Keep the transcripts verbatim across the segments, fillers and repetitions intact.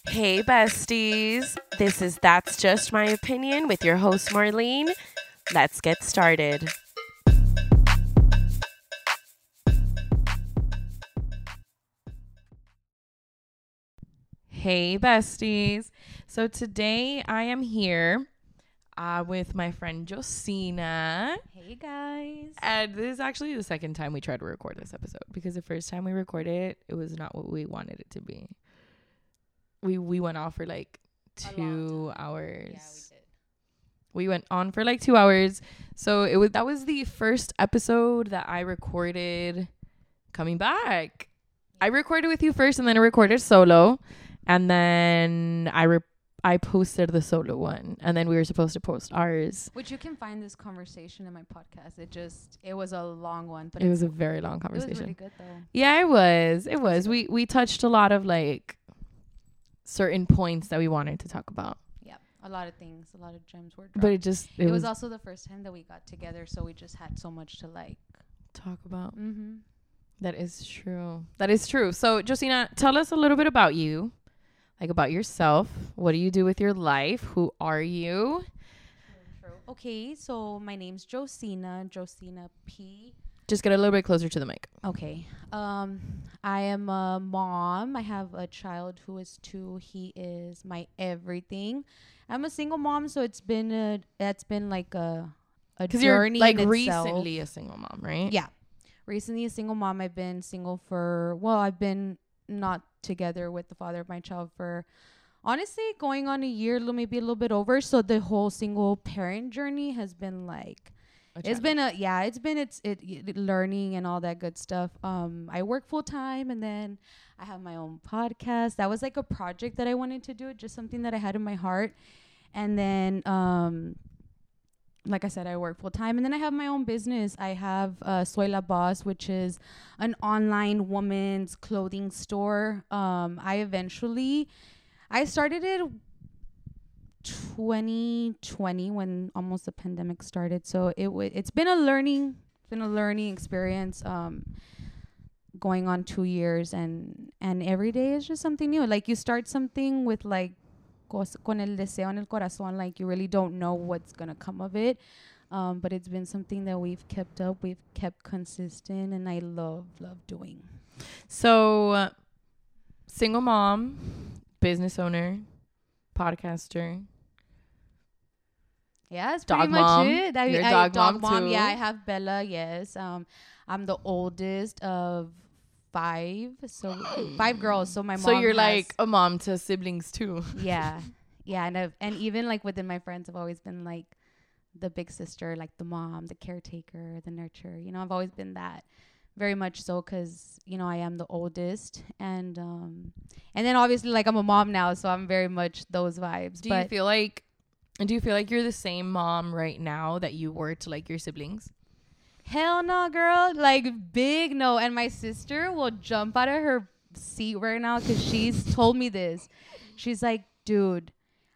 Hey, besties. This is That's Just My Opinion with your host, Marlene. Let's get started. Hey, besties. So today I am here uh, with my friend Josina. Hey guys. And this is actually the second time we tried to record this episode because the first time we recorded it, it was not what we wanted it to be. We we went off for like two hours. Yeah, we did. We went on for like two hours. So it was that was the first episode that I recorded coming back. I recorded with you first and then I recorded solo. And then I re- I posted the solo one. And then we were supposed to post ours. Which you can find this conversation in my podcast. It just it was a long one, but It was a very long it conversation. was really good though. Yeah, it was. It was. We we touched a lot of like certain points that we wanted to talk about. Yeah, a lot of things, a lot of gems were dropped. But it just it, it was, was also the first time that we got together, so we just had so much to like talk about. mm-hmm. That is true. That is true. So, Josina, tell us a little bit about you, like about yourself. What do you do with your life? Who are you? Okay, so my name's Josina, Josina P. Just get a little bit closer to the mic. Okay. Um, I am a mom. I have a child who is two. He is my everything. I'm a single mom, so it's been a that's been like a a Because you're journey like in recently itself. a single mom, right? Yeah, recently a single mom. I've been single for well, I've been not together with the father of my child for honestly going on a year, little maybe a little bit over. So the whole single parent journey has been like. It's been a yeah it's been it's it, it learning and all that good stuff. um I work full time and then I have my own podcast. That was like a project that I wanted to do, just something that I had in my heart. And then um like I said, I work full time and then I have my own business. I have uh Soy La Boss, which is an online women's clothing store. um I eventually I started it twenty twenty when almost the pandemic started, so it w- it's been a learning it's been a learning experience, um going on two years, and and every day is just something new. Like you start something with like cos- con el deseo en el corazón, like you really don't know what's gonna come of it, um but it's been something that we've kept up, we've kept consistent, and I love love doing. So, uh, single mom, business owner, podcaster. Yeah, that's Dog pretty mom. much it. I, You're a I, dog dog mom, too. Yeah, I have Bella. Yes, um, I'm the oldest of five, so five girls. So my mom. So you're has, like a mom to siblings too. yeah, yeah, and I've, and even like within my friends, I've always been like the big sister, like the mom, the caretaker, the nurturer. You know, I've always been that, very much so, because you know I am the oldest, and um, and then obviously like I'm a mom now, so I'm very much those vibes. Do but you feel like do you feel like you're the same mom right now that you were to like your siblings? Hell no, girl. Like, big no. And my sister will jump out of her seat right now because she's told me this. She's like, dude,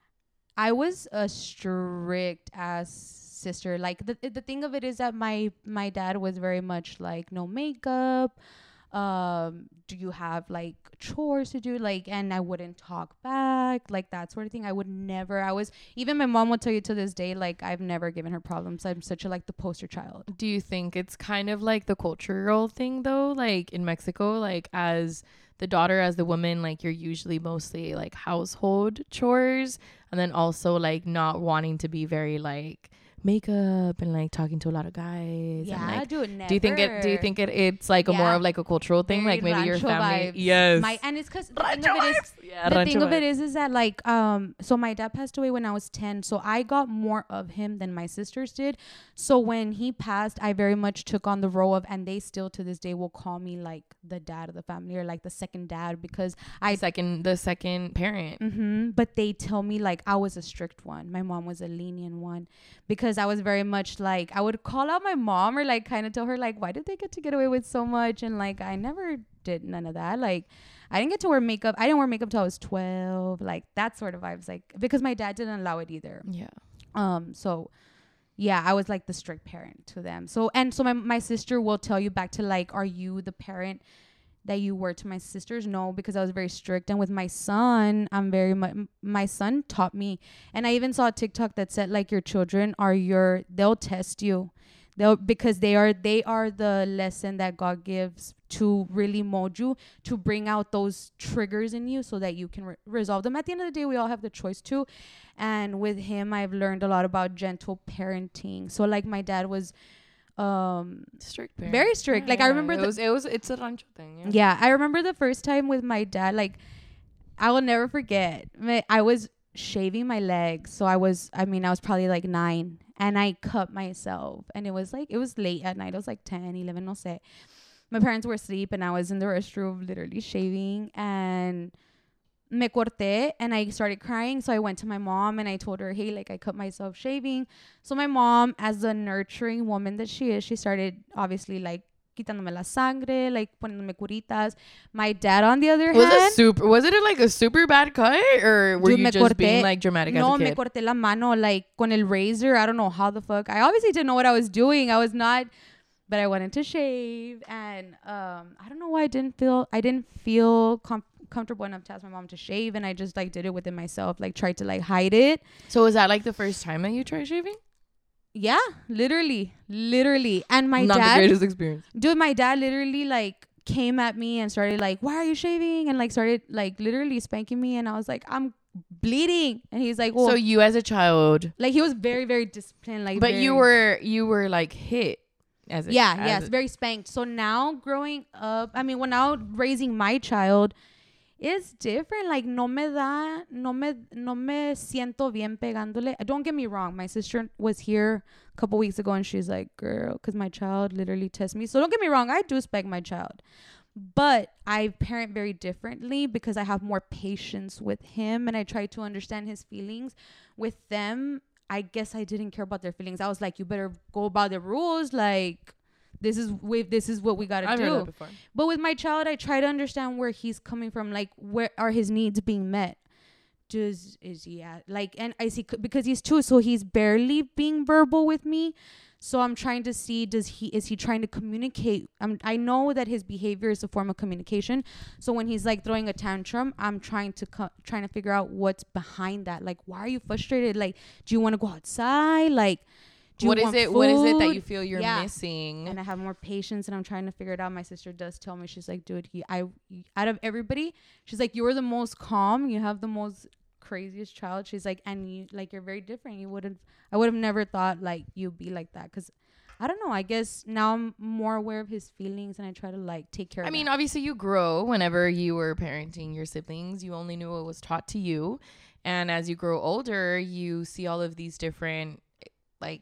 I was a strict ass sister. Like, the the thing of it is that my my dad was very much like, no makeup. Um, do you have like chores to do? Like, and I wouldn't talk back, like that sort of thing. I would never. I was even my mom will tell you to this day, like I've never given her problems. I'm such a like the poster child. Do you think it's kind of like the cultural thing though? Like in Mexico, like as the daughter, as the woman, like you're usually mostly like household chores, and then also like not wanting to be very like makeup and like talking to a lot of guys. Yeah, and, like, dude. Never. do you think it? Do you think it? It's like a more Yeah. of like a cultural thing, Very like maybe your rancho family. vibes. Yes. My and it's because the thing Rancho of it is vibes. Yeah, the rancho thing of it vibes. is is that like um so my dad passed away when I was ten, so I got more of him than my sisters did. So when he passed, I very much took on the role of, and they still to this day will call me like the dad of the family or like the second dad, because I second the second parent. Mm-hmm. But they tell me like I was a strict one. My mom was a lenient one, because I was very much like I would call out my mom or like kind of tell her like, why did they get to get away with so much? And like I never did none of that. Like I didn't get to wear makeup. I didn't wear makeup till I was twelve. Like that sort of vibes. Like because my dad didn't allow it either. Yeah. Um. So yeah, I was like the strict parent to them. So and so my my sister will tell you back to like, are you the parent that you were to my sisters? No, because I was very strict. And with my son, I'm very much, my son taught me. And I even saw a TikTok that said, like, your children are your, they'll test you. They'll, because they are, they are the lesson that God gives to really mold you, to bring out those triggers in you so that you can re- resolve them. At the end of the day, we all have the choice to. And with him, I've learned a lot about gentle parenting. So, like, my dad was, um strict parent. very strict. Yeah, like yeah. I remember it the, was it was it's a rancho thing. Yeah. yeah, I remember the first time with my dad. Like, I will never forget. My- I was shaving my legs, so I was I mean I was probably like nine, and I cut myself, and it was like it was late at night. It was like ten, eleven, no sé. My parents were asleep, and I was in the restroom literally shaving, and me corté, and I started crying. So I went to my mom and I told her, hey, like, I cut myself shaving. So my mom, as the nurturing woman that she is, she started obviously like quitándome la sangre, like poniéndome curitas. My dad, on the other Was hand, it super? Was it like a super bad cut, or were Dude, you me just corté- being like dramatic no, as a me kid? corté la mano like con el razor. I don't know how the fuck. I obviously didn't know what I was doing. I was not, but I wanted to shave, and um, I don't know why I didn't feel I didn't feel com- comfortable enough to ask my mom to shave, and I just like did it within myself, like tried to like hide it. So was that like the first time that you tried shaving? Yeah, literally, literally. And my Not dad, the greatest experience. dude, my dad literally like came at me and started like, why are you shaving? And like started like literally spanking me, and I was like, I'm bleeding, and he's like, well, So you as a child, like he was very very disciplined, like, but very, you were you were like hit as a yeah, as yes, a- very spanked. So now growing up, I mean, when now raising my child, it's different. Like, no me da, no me, no me siento bien pegándole. Don't get me wrong. My sister was here a couple weeks ago, and she's like, girl, because my child literally tests me. So don't get me wrong. I do spank my child, but I parent very differently because I have more patience with him, and I try to understand his feelings. With them, I guess I didn't care about their feelings. I was like, you better go about the rules. Like, this is with this is what we gotta I've do. heard that before. But with my child, I try to understand where he's coming from. Like, where are his needs being met? Does is he at like? And I see, because he's two, so he's barely being verbal with me. So I'm trying to see, does he is he trying to communicate? I'm, I know that his behavior is a form of communication. So when he's like throwing a tantrum, I'm trying to co- trying to figure out what's behind that. Like, why are you frustrated? Like, do you want to go outside? Like, do you What is want it? What is it that food? you feel you're Yeah. missing? And I have more patience, and I'm trying to figure it out. My sister does tell me, she's like, dude, he, I, out of everybody, she's like, you're the most calm. You have the most craziest child. She's like, and you, like, you're very different. You wouldn't, I would have never thought like you'd be like that. Cause I don't know. I guess now I'm more aware of his feelings, and I try to like take care I of mean, that. obviously you grow whenever you were parenting your siblings. You only knew what was taught to you. And as you grow older, you see all of these different like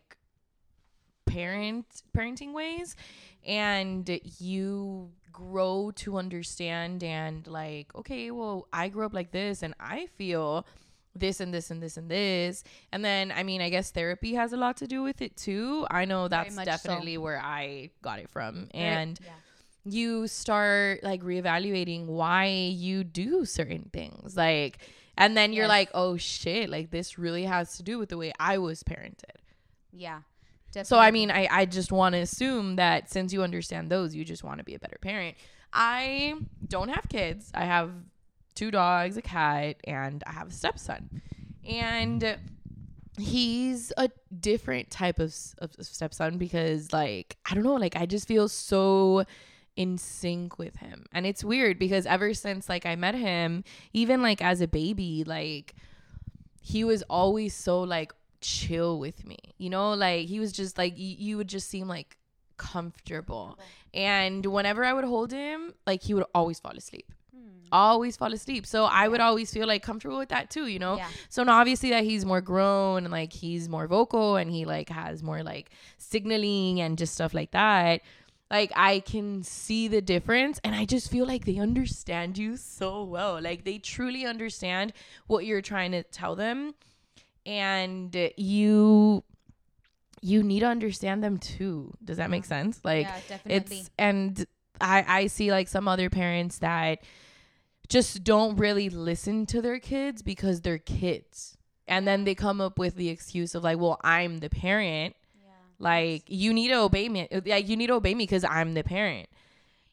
parent parenting ways, and you grow to understand and like, okay, well, I grew up like this and I feel this and this and this and this. And then, I mean, I guess therapy has a lot to do with it too. I know Very that's much definitely so. where I got it from. Very- And yeah. you start like reevaluating why you do certain things. Like, and then you're Yes. like, oh shit, like this really has to do with the way I was parented. Yeah. Definitely. So, I mean, I, I just want to assume that since you understand those, you just want to be a better parent. I don't have kids. I have two dogs, a cat, and I have a stepson. And he's a different type of, of stepson because, like, I don't know, like, I just feel so in sync with him. And it's weird because ever since, like, I met him, even, like, as a baby, like, he was always so, like, chill with me, you know, like he was just like y- you would just seem like comfortable. And whenever I would hold him, like he would always fall asleep always fall asleep. So I would always feel like comfortable with that too, you know. Yeah. So now obviously that he's more grown and like he's more vocal and he like has more like signaling and just stuff like that, like I can see the difference, and I just feel like they understand you so well. Like they truly understand what you're trying to tell them, and you you need to understand them too. Does that make sense? Like Yeah, definitely. it's and I I see like some other parents that just don't really listen to their kids because they're kids, and then they come up with the excuse of like, well, I'm the parent. Yeah. Like you need to obey me. Like you need to obey me because I'm the parent.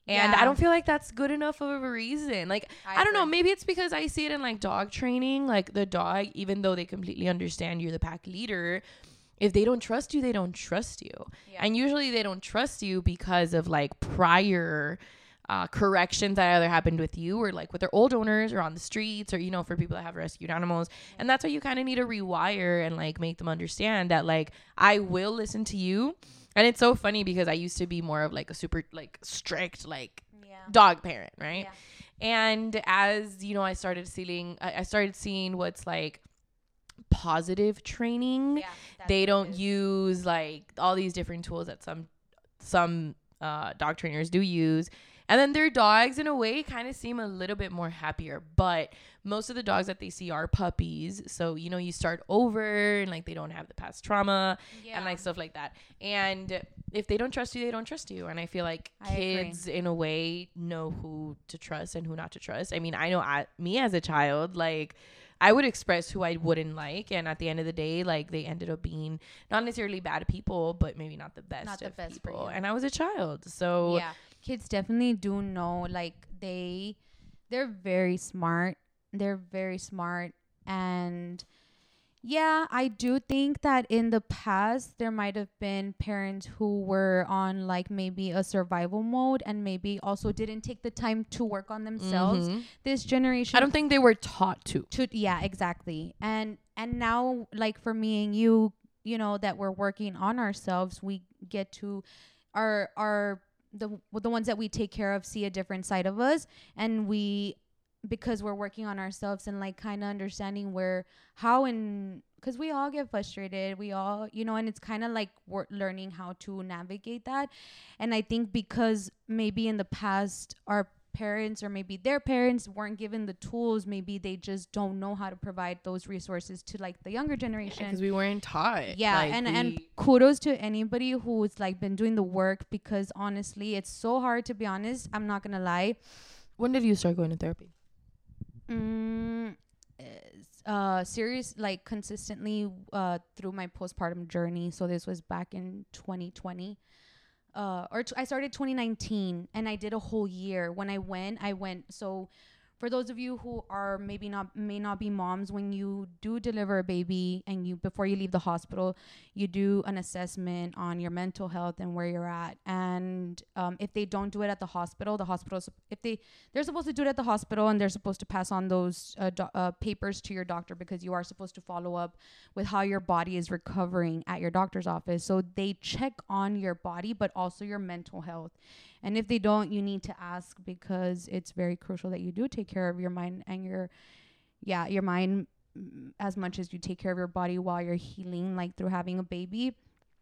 And Yeah. I don't feel like that's good enough of a reason. Like, I I, don't know. agree. Maybe it's because I see it in like dog training. Like the dog, even though they completely understand you're the pack leader, if they don't trust you, they don't trust you. Yeah. And usually they don't trust you because of like prior uh, corrections that either happened with you or like with their old owners or on the streets or, you know, for people that have rescued animals. And that's why you kind of need to rewire and like make them understand that like, I will listen to you. And it's so funny because I used to be more of like a super like strict like Yeah. dog parent, right? Yeah. And as you know, I started seeing I I started seeing what's like positive training. Yeah, that's They what it don't is. use like all these different tools that some some uh, dog trainers do use. And then their dogs, in a way, kind of seem a little bit more happier. But most of the dogs that they see are puppies. So, you know, you start over and like they don't have the past trauma Yeah. and like stuff like that. And if they don't trust you, they don't trust you. And I feel like I agree. kids, in a way, know who to trust and who not to trust. I mean, I know I, me as a child, like, I would express who I wouldn't like, and at the end of the day, like they ended up being not necessarily bad people, but maybe not the best Not the of best for people. you. And I was a child, so Yeah, kids definitely do know, like they they're very smart, they're very smart. And yeah, I do think that in the past there might have been parents who were on like maybe a survival mode and maybe also didn't take the time to work on themselves. Mhm. This generation, I don't think they were taught to. to yeah, exactly. And and now, like for me and you, you know, that we're working on ourselves, we get to our our the the ones that we take care of see a different side of us. And we, because we're working on ourselves and like kind of understanding where how and because we all get frustrated, we all, you know, and it's kind of like we're learning how to navigate that. And I think because maybe in the past our parents or maybe their parents weren't given the tools, maybe they just don't know how to provide those resources to like the younger generation. Because we weren't taught. Yeah, Like, and we- and kudos to anybody who's like been doing the work, because honestly it's so hard, to be honest. I'm not gonna lie. when did you start going to therapy? Mm, is, uh serious, like consistently uh through my postpartum journey. So this was back in twenty twenty. Uh, or t- I started twenty nineteen, and I did a whole year. When I went, I went. So, for those of you who are maybe not may not be moms, when you do deliver a baby and you before you leave the hospital, you do an assessment on your mental health and where you're at. And um, if they don't do it at the hospital, the hospital if they they're supposed to do it at the hospital, and they're supposed to pass on those uh, do- uh, papers to your doctor, because you are supposed to follow up with how your body is recovering at your doctor's office. So they check on your body, but also your mental health. And if they don't, you need to ask, because it's very crucial that you do take care of your mind and your, yeah, your mind mm, as much as you take care of your body while you're healing, like through having a baby.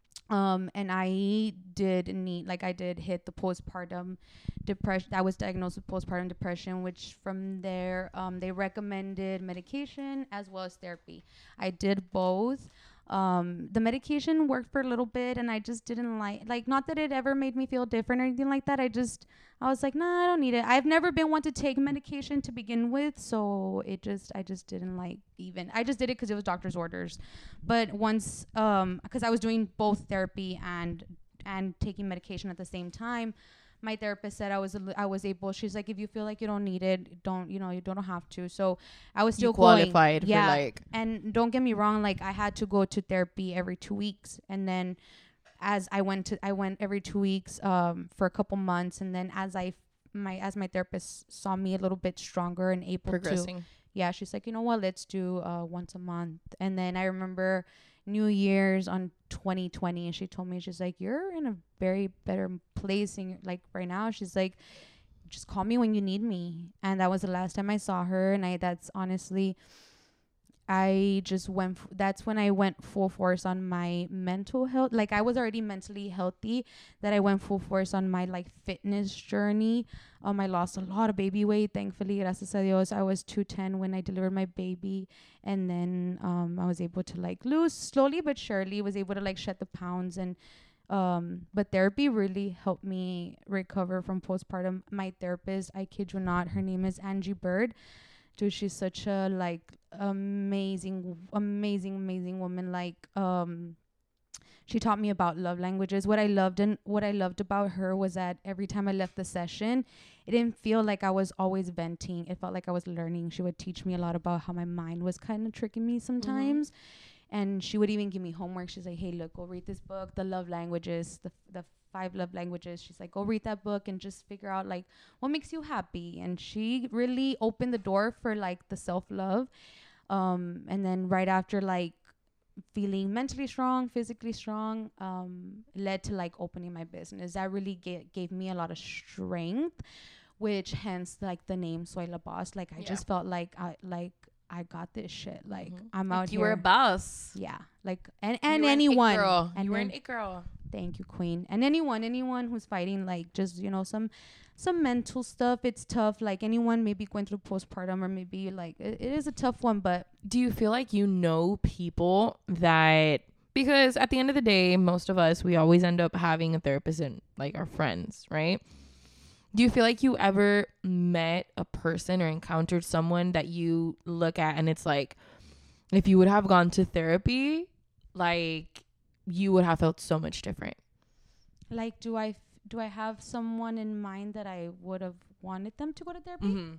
Um, and I did need, like, I did hit the postpartum depression. I was diagnosed with postpartum depression, which from there, um, they recommended medication as well as therapy. I did both. Um, the medication worked for a little bit, and I just didn't like, like, not that it ever made me feel different or anything like that. I just, I was like, nah, I don't need it. I've never been one to take medication to begin with. So it just, I just didn't like even, I just did it because it was doctor's orders. But once, um, because I was doing both therapy and, and taking medication at the same time, my therapist said I was I was able. She's like, if you feel like you don't need it, don't, you know, you don't have to. So I was still You qualified going. for Yeah. like And don't get me wrong, like I had to go to therapy every two weeks, and then as I went to I went every two weeks um for a couple months, and then as I my as my therapist saw me a little bit stronger and able to, progressing. yeah, she's like, you know what, let's do uh once a month. And then I remember New Year's on twenty twenty, and she told me, she's like, you're in a very better place in your, like right now. She's like, just call me when you need me. And that was the last time I saw her. And I that's honestly, I just went f- that's when I went full force on my mental health. Like I was already mentally healthy, that I went full force on my like fitness journey. Um I lost a lot of baby weight, thankfully, gracias a Dios. I was two ten when I delivered my baby, and then um I was able to like lose slowly but surely, was able to like shed the pounds. And um but therapy really helped me recover from postpartum. My therapist, I kid you not, her name is Angie Bird. Dude, she's such a like amazing amazing amazing woman. Like um She taught me about love languages. What I loved and what I loved about her was that every time I left the session, it didn't feel like I was always venting. It felt like I was learning. She would teach me a lot about how my mind was kind of tricking me sometimes. Mm-hmm. And she would even give me homework. She's like, hey, look, go read this book, The Love Languages, the the five love languages. She's like, go read that book and just figure out like what makes you happy. And she really opened the door for like the self-love. Um, and then right after like feeling mentally strong, physically strong, um, led to like opening my business. That really ga- gave me a lot of strength, which hence like the name Soy La Boss. Like I yeah. just felt like I like I got this shit. Like mm-hmm. I'm like out you here. You were a boss. Yeah. Like and and anyone. An it girl. And you were an it girl. Thank you, Queen. And anyone, anyone who's fighting like just you know some. some mental stuff. It's tough. Like anyone maybe going through postpartum or maybe like it, it is a tough one. But do you feel like you know people that, because at the end of the day, most of us, we always end up having a therapist and like our friends, right? Do you feel like you ever met a person or encountered someone that you look at and it's like, if you would have gone to therapy, like you would have felt so much different? Like, do I Do I have someone in mind that I would have wanted them to go to therapy? Mm-hmm.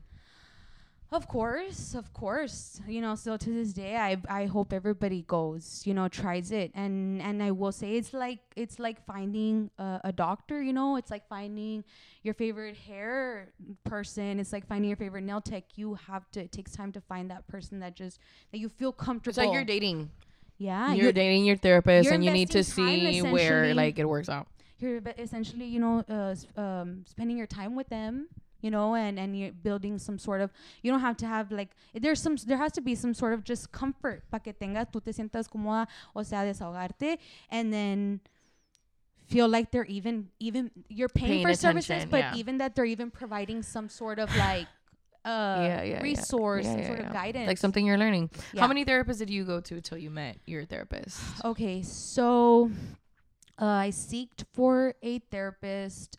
Of course, of course. You know, so to this day, I I hope everybody goes, you know, tries it. And and I will say it's like it's like finding a, a doctor, you know, it's like finding your favorite hair person. It's like finding your favorite nail tech. You have to, it takes time to find that person that just, that you feel comfortable. It's like you're dating. Yeah. You're, you're dating your therapist and you need to see where like it works out. You're essentially, you know, uh, sp- um, spending your time with them, you know, and, and you're building some sort of, you don't have to have like, there's some, there has to be some sort of just comfort para que tengas, tú te sientas cómoda, o sea, desahogarte, and then feel like they're even, even, you're paying, paying for attention, services, but yeah. even that they're even providing some sort of like, uh, yeah, yeah, resource, yeah. Yeah, some yeah, sort yeah. of guidance. Like something you're learning. Yeah. How many therapists did you go to till you met your therapist? Okay, so... Uh, I seeked for a therapist.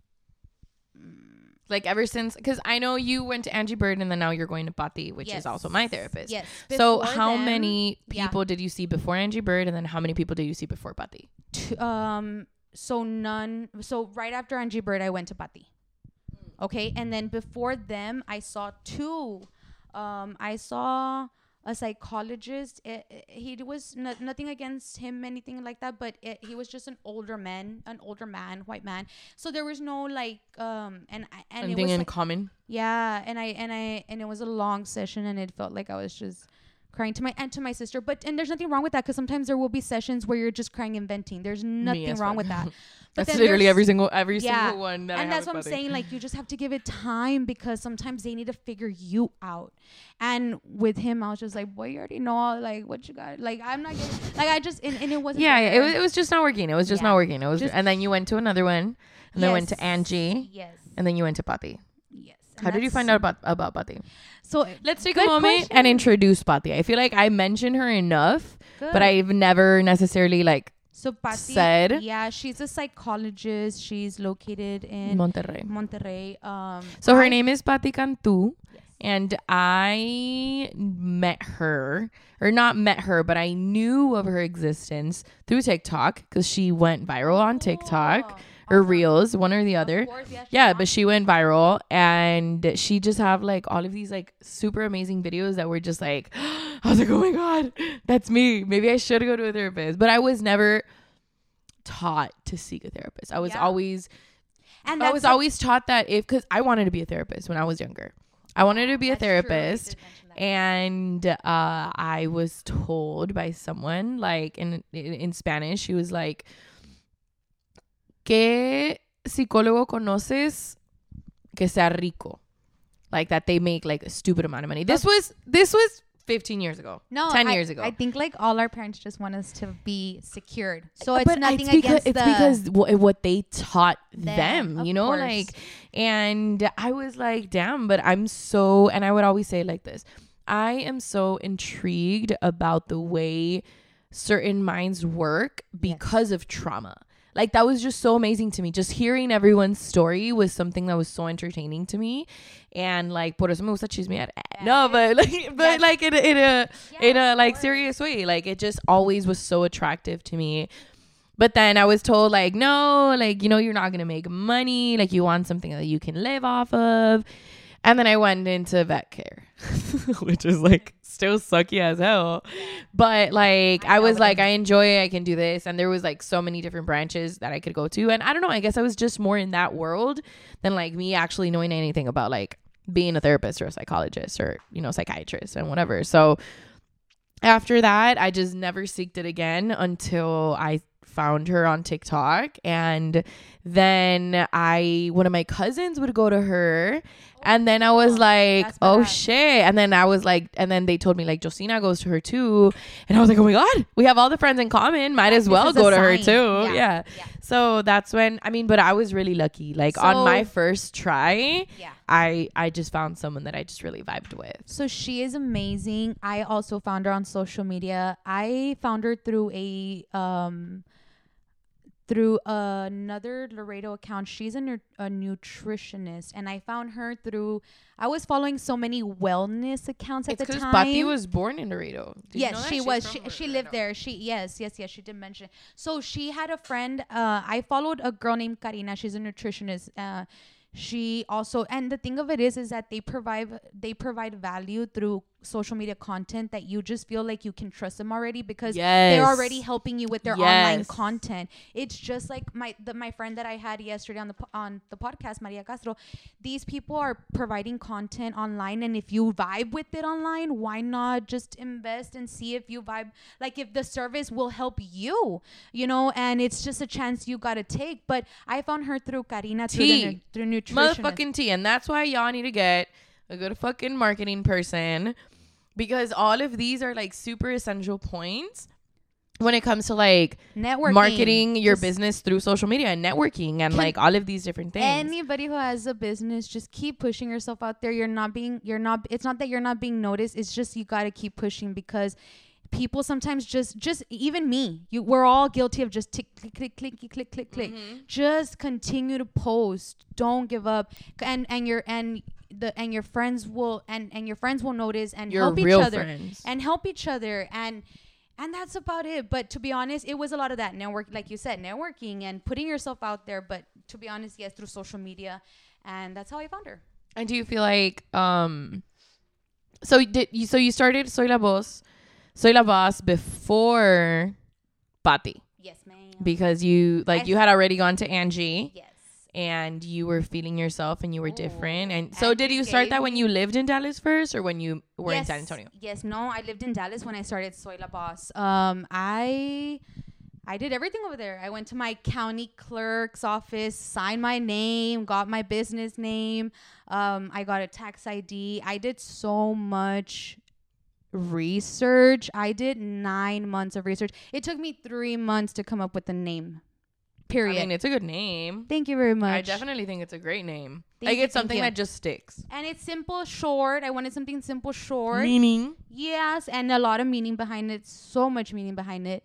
Like ever since, because I know you went to Angie Bird and then now you're going to Pati, which yes. is also my therapist. Yes. So how them, many people yeah. did you see before Angie Bird, and then how many people did you see before Pati? T- um. So none. So right after Angie Bird, I went to Pati. Mm. Okay, and then before them, I saw two. Um, I saw a psychologist. It, it, he was no, nothing against him, anything like that, but it, he was just an older man, an older man, white man. So there was no like um and I, and anything it was in like, common. Yeah, and I and I and it was a long session, and it felt like I was just crying to my and to my sister. But and there's nothing wrong with that, because sometimes there will be sessions where you're just crying and venting. There's nothing wrong with that. But that's literally every single every yeah, single one that and I that's what I'm saying, like you just have to give it time, because sometimes they need to figure you out. And with him, I was just like, boy, you already know, like what you got, like I'm not getting, like I just and, and it wasn't yeah, yeah it was, it was just not working it was just yeah. not working it was just, and then you went to another one, and yes. then went to Angie, yes, and then you went to Pati. Yes. How did you find out about about Pati? So let's take a moment question. and introduce Pati. I feel like I mentioned her enough, good. but I've never necessarily like So Pati, said, yeah, she's a psychologist. She's located in Monterrey. Monterrey. Um, so her I, name is Pati Cantu, yes. and I met her, or not met her, but I knew of her existence through TikTok, because she went viral on TikTok. Oh. Or awesome. Reels, one or the other. Course, yeah, yeah but she went viral, and she just have like all of these like super amazing videos that were just like, I was like, oh my God, that's me. Maybe I should go to a therapist. But I was never taught to seek a therapist. I was yeah. always, and I was like, always taught that if, because I wanted to be a therapist when I was younger. I wanted to be that's a therapist. And uh, I was told by someone, like in in Spanish, she was like, ¿qué psicólogo conoces que sea rico? Like that they make like a stupid amount of money. This was this was fifteen years ago. No, ten I, years ago. I think like all our parents just want us to be secured. So it's but nothing it's because, against it's the because w- what they taught them, them you know, course. like, and I was like, damn, but I'm so, and I would always say like this, I am so intrigued about the way certain minds work because yes. of trauma. Like that was just so amazing to me. Just hearing everyone's story was something that was so entertaining to me, and like por eso me gusta chismear. No, but like, but yes. like in a in a, yeah, in a like serious way. Like it just always was so attractive to me. But then I was told like, no, like, you know, you're not going to make money. Like you want something that you can live off of. And then I went into vet care, which is like still sucky as hell. But like, I, I was like, I enjoy it. I can do this. And there was like so many different branches that I could go to. And I don't know, I guess I was just more in that world than like me actually knowing anything about like being a therapist or a psychologist or, you know, psychiatrist and whatever. So after that, I just never seeked it again until I found her on TikTok. And then I, one of my cousins would go to her. And then I was like, oh shit. And then I was like, and then they told me like Josina goes to her too. And I was like, oh my God, we have all the friends in common. Might as well go to her too. Yeah. Yeah. yeah. So that's when, I mean, but I was really lucky. Like so, on my first try, yeah. I, I just found someone that I just really vibed with. So she is amazing. I also found her on social media. I found her through a, um, through another Laredo account. She's a, nu- a nutritionist, and I found her through, I was following so many wellness accounts at it's the time. It's because Pati was born in Laredo. Did yes, you know she She's was. She, she lived there. She yes, yes, yes. She did mention it. So she had a friend. Uh, I followed a girl named Karina. She's a nutritionist. Uh, she also, and the thing of it is, is that they provide they provide value through social media content that you just feel like you can trust them already because yes. they're already helping you with their yes. online content. It's just like my the, my friend that I had yesterday on the on the podcast, Maria Castro. These people are providing content online, and if you vibe with it online, why not just invest and see if you vibe, like if the service will help you, you know? And it's just a chance you gotta take. But I found her through Karina through the through nutrition, motherfucking tea, and that's why y'all need to get a good fucking marketing person. Because all of these are like super essential points when it comes to like networking, marketing your just business through social media and networking and like all of these different things. Anybody who has a business, just keep pushing yourself out there. You're not being, you're not, it's not that you're not being noticed. It's just you got to keep pushing because people sometimes just, just even me, you, we're all guilty of just tick, click, click, click, click, click, click. Mm-hmm. Just continue to post. Don't give up. And, and you're, and, the and your friends will and and your friends will notice and your help real each other friends. and help each other and and that's about it. But to be honest, it was a lot of that network, like you said, networking and putting yourself out there. But to be honest, yes, through social media, and that's how I found her. And do you feel like um so did you so you started Soy La Voz Soy La Boss before Pati? Yes, ma'am. Because you like I you had already gone to Angie. Yes. And you were feeling yourself and you were Ooh. different. And so and did you start that when you lived in Dallas first or when you were yes, in San Antonio? Yes, no, I lived in Dallas when I started Soy La Boss. Um, I I did everything over there. I went to my county clerk's office, signed my name, got my business name. Um, I got a tax I D. I did so much research. I did nine months of research. It took me three months to come up with the name. Period. I mean, it's a good name. Thank you very much. I definitely think it's a great name. Thank like, you, it's something you. that just sticks. And it's simple, short. I wanted something simple, short. Meaning? Yes, and a lot of meaning behind it. So much meaning behind it.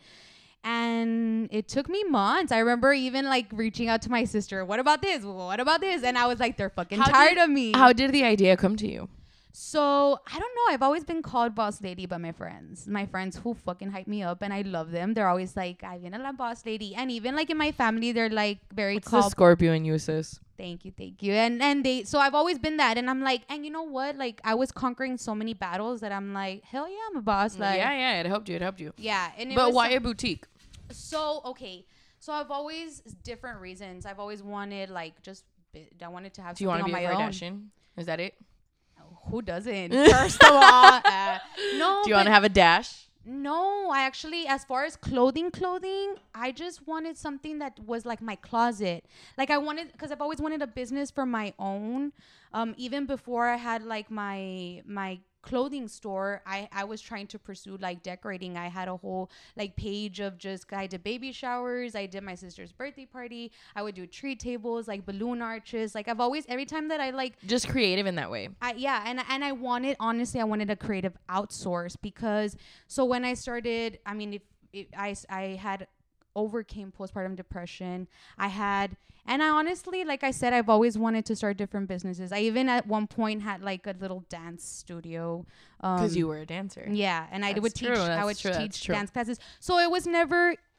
And it took me months. I remember even, like, reaching out to my sister. What about this? What about this? And I was like, they're fucking how tired did, of me. How did the idea come to you? So, I don't know. I've always been called boss lady by my friends. My friends who fucking hype me up, and I love them. They're always like, I viene la boss lady. And even, like, in my family, they're, like, very What's called... the Scorpio in you, sis? Thank you, thank you. And and they, so I've always been that. And I'm like, and you know what? Like, I was conquering so many battles that I'm like, hell yeah, I'm a boss. Like, yeah, yeah, it helped you. It helped you. Yeah. And it but was why so, a boutique? So, okay. So, I've always, different reasons. I've always wanted, like, just, I wanted to have Do you something want to be on a my Kardashian? own. Is that it? Who doesn't? First of all, uh, no. Do you want to have a dash? No, I actually, as far as clothing, clothing, I just wanted something that was like my closet. Like I wanted, because I've always wanted a business for my own. Um, even before I had like my my clothing store, I, I was trying to pursue like decorating. I had a whole like page of just, I did baby showers. I did my sister's birthday party. I would do tree tables, like balloon arches. Like I've always, every time that I like. Just creative in that way. I, yeah. And, and I wanted, honestly, I wanted a creative outsource because, so when I started, I mean, if, if I, I had overcame postpartum depression. I had, and I honestly, like I said, I've always wanted to start different businesses. I even at one point had like a little dance studio. Because um, you were a dancer. Yeah. And I That's would true. teach, That's I would true. teach dance classes. So it was never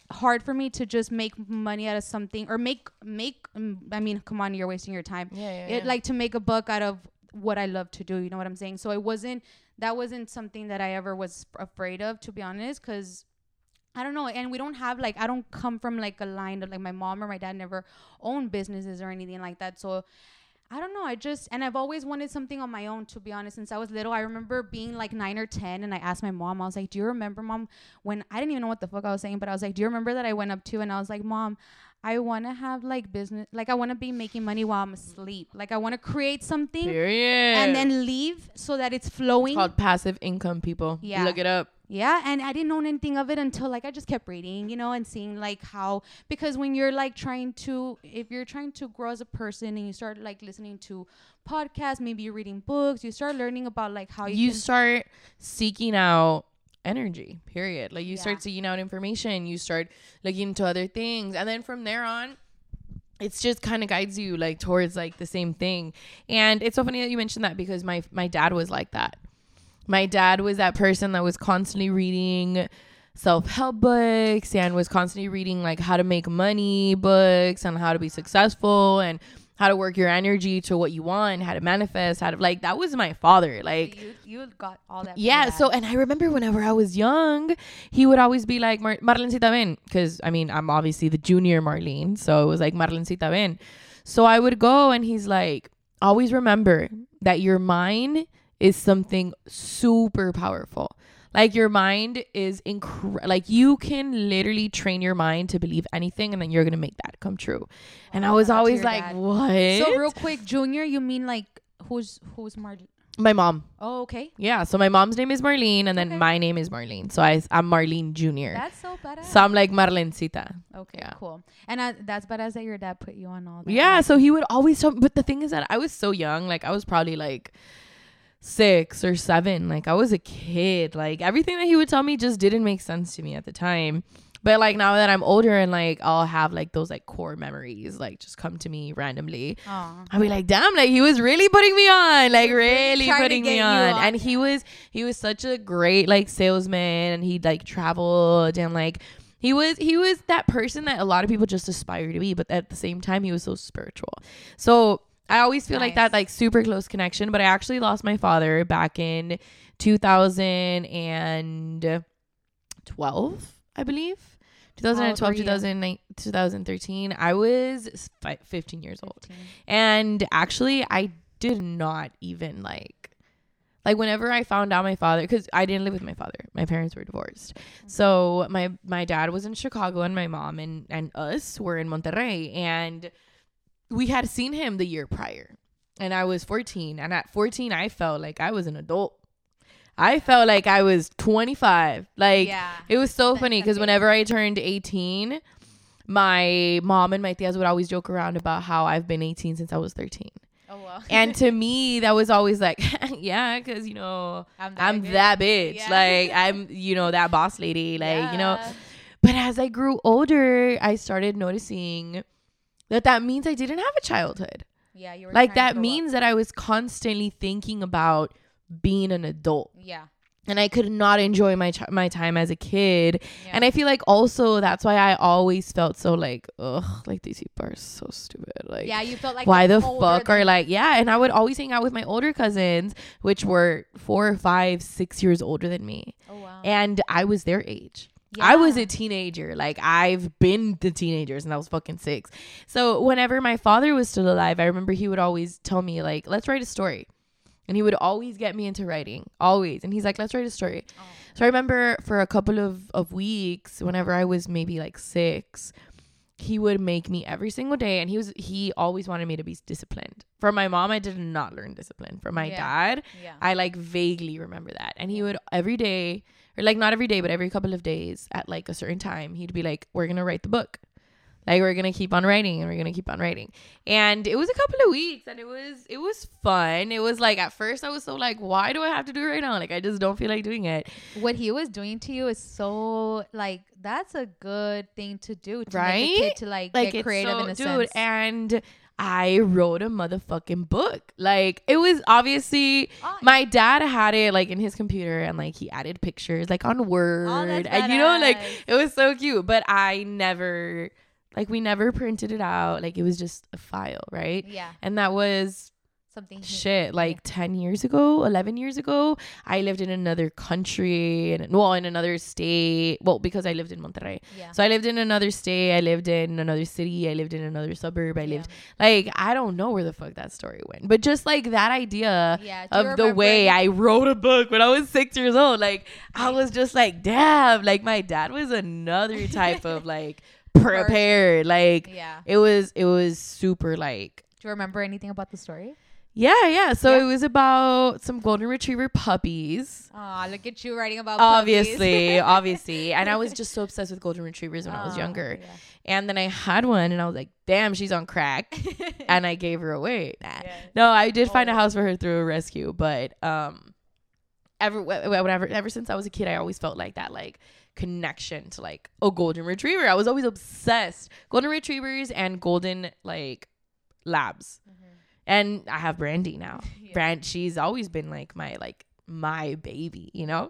hard for me to just make money out of something or make make um, I mean, come on, you're wasting your time. Yeah, yeah, It yeah. like to make a buck out of what I love to do, you know what I'm saying? So it wasn't that wasn't something that I ever was afraid of, to be honest, because I don't know. And we don't have like, I don't come from like a line of like my mom or my dad never owned businesses or anything like that. So I don't know. I just, and I've always wanted something on my own, to be honest, since I was little. I remember being like nine or ten and I asked my mom, I was like, do you remember, Mom, when I didn't even know what the fuck I was saying, but I was like, do you remember that I went up to and I was like, Mom, I want to have like business, like I want to be making money while I'm asleep. Like I want to create something Period. and then leave so that it's flowing. It's called passive income, people. Yeah. Look it up. Yeah, and I didn't know anything of it until like I just kept reading, you know, and seeing like how, because when you're like trying to, if you're trying to grow as a person and you start like listening to podcasts, maybe you're reading books, you start learning about like how you, You can, start seeking out energy, period. Like you Yeah. start seeking out information, you start looking into other things, and then from there on it's just kind of guides you like towards like the same thing. And it's so funny that you mentioned that, because my my dad was like that. My dad was that person that was constantly reading self-help books and was constantly reading like how to make money books and how to be successful and how to work your energy to what you want, how to manifest, how to like, that was my father. Like, you, you got all that. from yeah. your So, dad. and I remember whenever I was young, he would always be like, Mar- Marlencita, ven. Because, I mean, I'm obviously the junior Marlene. So it was like, Marlencita, ven. So I would go and he's like, always remember that your mind is something super powerful. Like your mind is incredible. Like you can literally train your mind to believe anything, and then you're gonna make that come true. And I was Shout out to always your like, dad. what? So real quick, Junior, you mean like who's who's Mar? My mom. Oh, okay. Yeah. So my mom's name is Marlene, and then Okay. my name is Marlene. So I I'm Marlene Junior That's so badass. So I'm like Marlencita. Okay, Yeah. cool. And uh, that's badass that your dad put you on all that. Yeah. Like, So he would always tell. But the thing is that I was so young. Like I was probably like six or seven. Like I was a kid. Like everything that he would tell me just didn't make sense to me at the time. But like now that I'm older and like I'll have like those like core memories like just come to me randomly. aw. I'll be like, damn, like he was really putting me on, like He was really really trying to putting get me you on. on, And he yeah. was he was such a great like salesman, and he like traveled and like he was he was that person that a lot of people just aspire to be, but at the same time he was so spiritual. So I always feel like that Nice. like super close connection. But I actually lost my father back in two thousand twelve, I believe. How old twenty twelve, were you? two thousand nine, two thousand thirteen. I was fi- fifteen years old. fifteen. And actually, I did not even like, like whenever I found out my father, because I didn't live with my father. My parents were divorced. So my my dad was in Chicago, and my mom and, and us were in Monterrey. And we had seen him the year prior. And I was fourteen. And at fourteen, I felt like I was an adult. I felt like I was twenty-five. Like, Yeah. it was so That's funny the because thing. whenever I turned eighteen, my mom and my tias would always joke around about how I've been eighteen since I was thirteen. Oh well. And to me, that was always like, yeah, because, you know, I'm that, I'm good. that bitch. Yeah. Like, I'm, you know, that boss lady. Like, you know. Yeah. But as I grew older, I started noticing that that means I didn't have a childhood. Yeah, you were Like, trying to that grow up. means that I was constantly thinking about being an adult. Yeah. And I could not enjoy my ch- my time as a kid. Yeah. And I feel like also that's why I always felt so like, ugh, like these people are so stupid. Like, Yeah, you felt like why the older fuck than- are like, yeah. And I would always hang out with my older cousins, which were four, five, six years older than me. Oh wow. And I was their age. I was Yeah. a teenager. Like, I've been the teenagers, and I was fucking six. So whenever my father was still alive, I remember he would always tell me, like, let's write a story. And he would always get me into writing, always. And he's like, let's write a story. Oh. So I remember for a couple of, of weeks, whenever I was maybe like six, he would make me every single day. And he was he always wanted me to be disciplined. From my mom, I did not learn discipline. From my Yeah. dad, Yeah. I like vaguely remember that. And he would every day, or like not every day, but every couple of days at like a certain time, he'd be like, we're going to write the book. Like, we're going to keep on writing, and we're going to keep on writing. And it was a couple of weeks, and it was, it was fun. It was like, at first I was so like, why do I have to do it right now? Like, I just don't feel like doing it. What he was doing to you is so like that's a good thing to do to Right? make a kid to like, Like, get it's creative so, in a dude, sense. and I wrote a motherfucking book. Like, it was obviously Oh, my dad had it like in his computer, and like he added pictures like on Word, Oh, that's and you know, like badass. it was so cute. But I never, like, we never printed it out. Like, it was just a file, right? yeah, And that was something. he- shit like ten years ago, eleven years ago. I lived in another country, and well, in another state. Well, because I lived in Monterrey, Yeah. so I lived in another state. I lived in another city. I lived in another suburb. I yeah. lived like, I don't know where the fuck that story went, but just like that idea Yeah. Do you of the way remember- I wrote a book when I was six years old. Like, I was just like, damn, like my dad was another type of like prepared. Like, Yeah. it was, it was super like, Do you remember anything about the story? yeah, yeah. So Yeah. it was about some golden retriever puppies. Oh, look at you writing about Obviously, obviously. And I was just so obsessed with golden retrievers when I was younger. And then I had one and I was like, damn, she's on crack. And I gave her away. Nah. Yeah. No, I did find a Oh. house for her through a rescue, but um ever wh- wh- whatever ever since I was a kid, I always felt like that like connection to like a golden retriever. I was always obsessed. Golden retrievers and golden like labs. And I have Brandy now. Yeah. Brand she's always been like my like my baby, you know?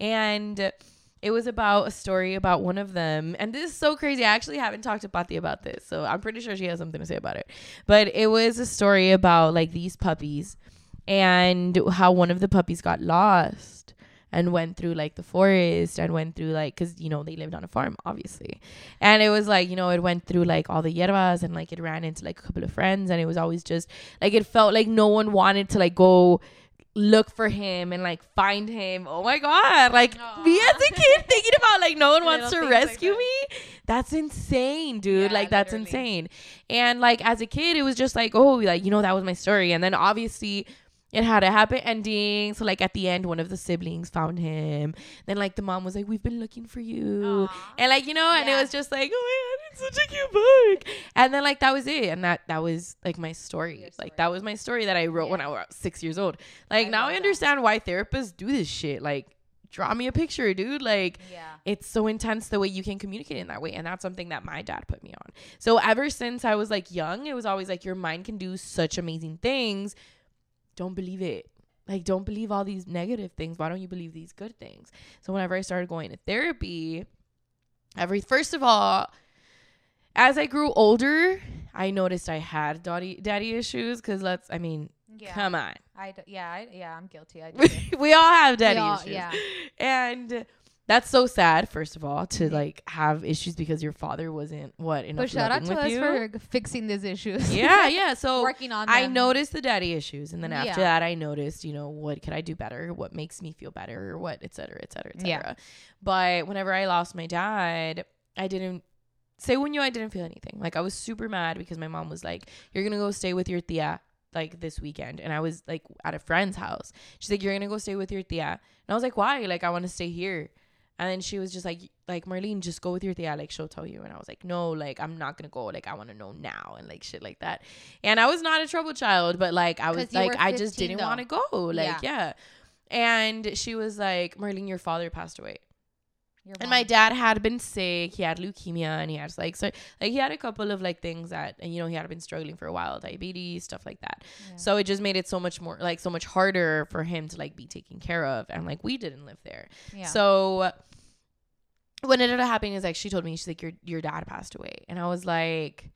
And it was about a story about one of them. And this is so crazy. I actually haven't talked to Pati about this, so I'm pretty sure she has something to say about it. But it was a story about like these puppies and how one of the puppies got lost and went through like the forest and went through like, because you know they lived on a farm obviously, and it was like, you know, it went through like all the hierbas and like it ran into like a couple of friends, and it was always just like, it felt like no one wanted to like go look for him and like find him. Oh my god, like Aw. me as a kid thinking about like no one wants to Little things like rescue that. me. That's insane, dude. Yeah, like that's literally. insane. And like as a kid it was just like, oh, like, you know, that was my story. And then obviously it had a happy ending. So like at the end, one of the siblings found him. Then like the mom was like, we've been looking for you. Aw. And like, you know, and it Yeah. was just like, oh my god, it's such a cute book. And then like that was it. And that that was like my story. Your Like story. that was my story that I wrote when Yeah. I was six years old. Like I now love I that. understand why therapists do this shit. Like, draw me a picture, dude. Like, Yeah. it's so intense the way you can communicate in that way. And that's something that my dad put me on. So ever since I was like young, it was always like, your mind can do such amazing things. Don't believe it. Like, don't believe all these negative things. Why don't you believe these good things? So whenever I started going to therapy, every first of all, as I grew older, I noticed I had daddy daddy issues. Because let's, I mean, Yeah. come on. I d- yeah, I, yeah, I'm guilty. I do too. We all have daddy We all- issues. yeah. And that's so sad, first of all, to Mhm. like have issues because your father wasn't what enough But shout out loving to with us you. for g- fixing these issues. yeah, yeah. So Working on I them. noticed the daddy issues, and then after Yeah. that, I noticed, you know, what could I do better? What makes me feel better? What, et cetera, et cetera, et Yeah. cetera. But whenever I lost my dad, I didn't say when you I didn't feel anything. Like, I was super mad because my mom was like, "You're gonna go stay with your tia like this weekend," and I was like at a friend's house. She's like, "You're gonna go stay with your tia," and I was like, "Why? Like, I want to stay here." And then she was just like, like, Marlene, just go with your tia. Like, she'll tell you. And I was like, no, like, I'm not going to go. Like, I want to know now. And like shit like that. And I was not a trouble child, but like, I was 'Cause you like, were I just fifteen didn't want to go. Like, yeah. And she was like, Marlene, your father passed away. Your And mom. my dad had been sick. He had leukemia, and he had like, so like he had a couple of like things that, and you know, he had been struggling for a while, diabetes, stuff like that. Yeah. So it just made it so much more, like, so much harder for him to like be taken care of. And like, we didn't live there. Yeah. So what ended up happening is like, she told me, she's like, your your dad passed away. And I was like,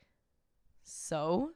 so?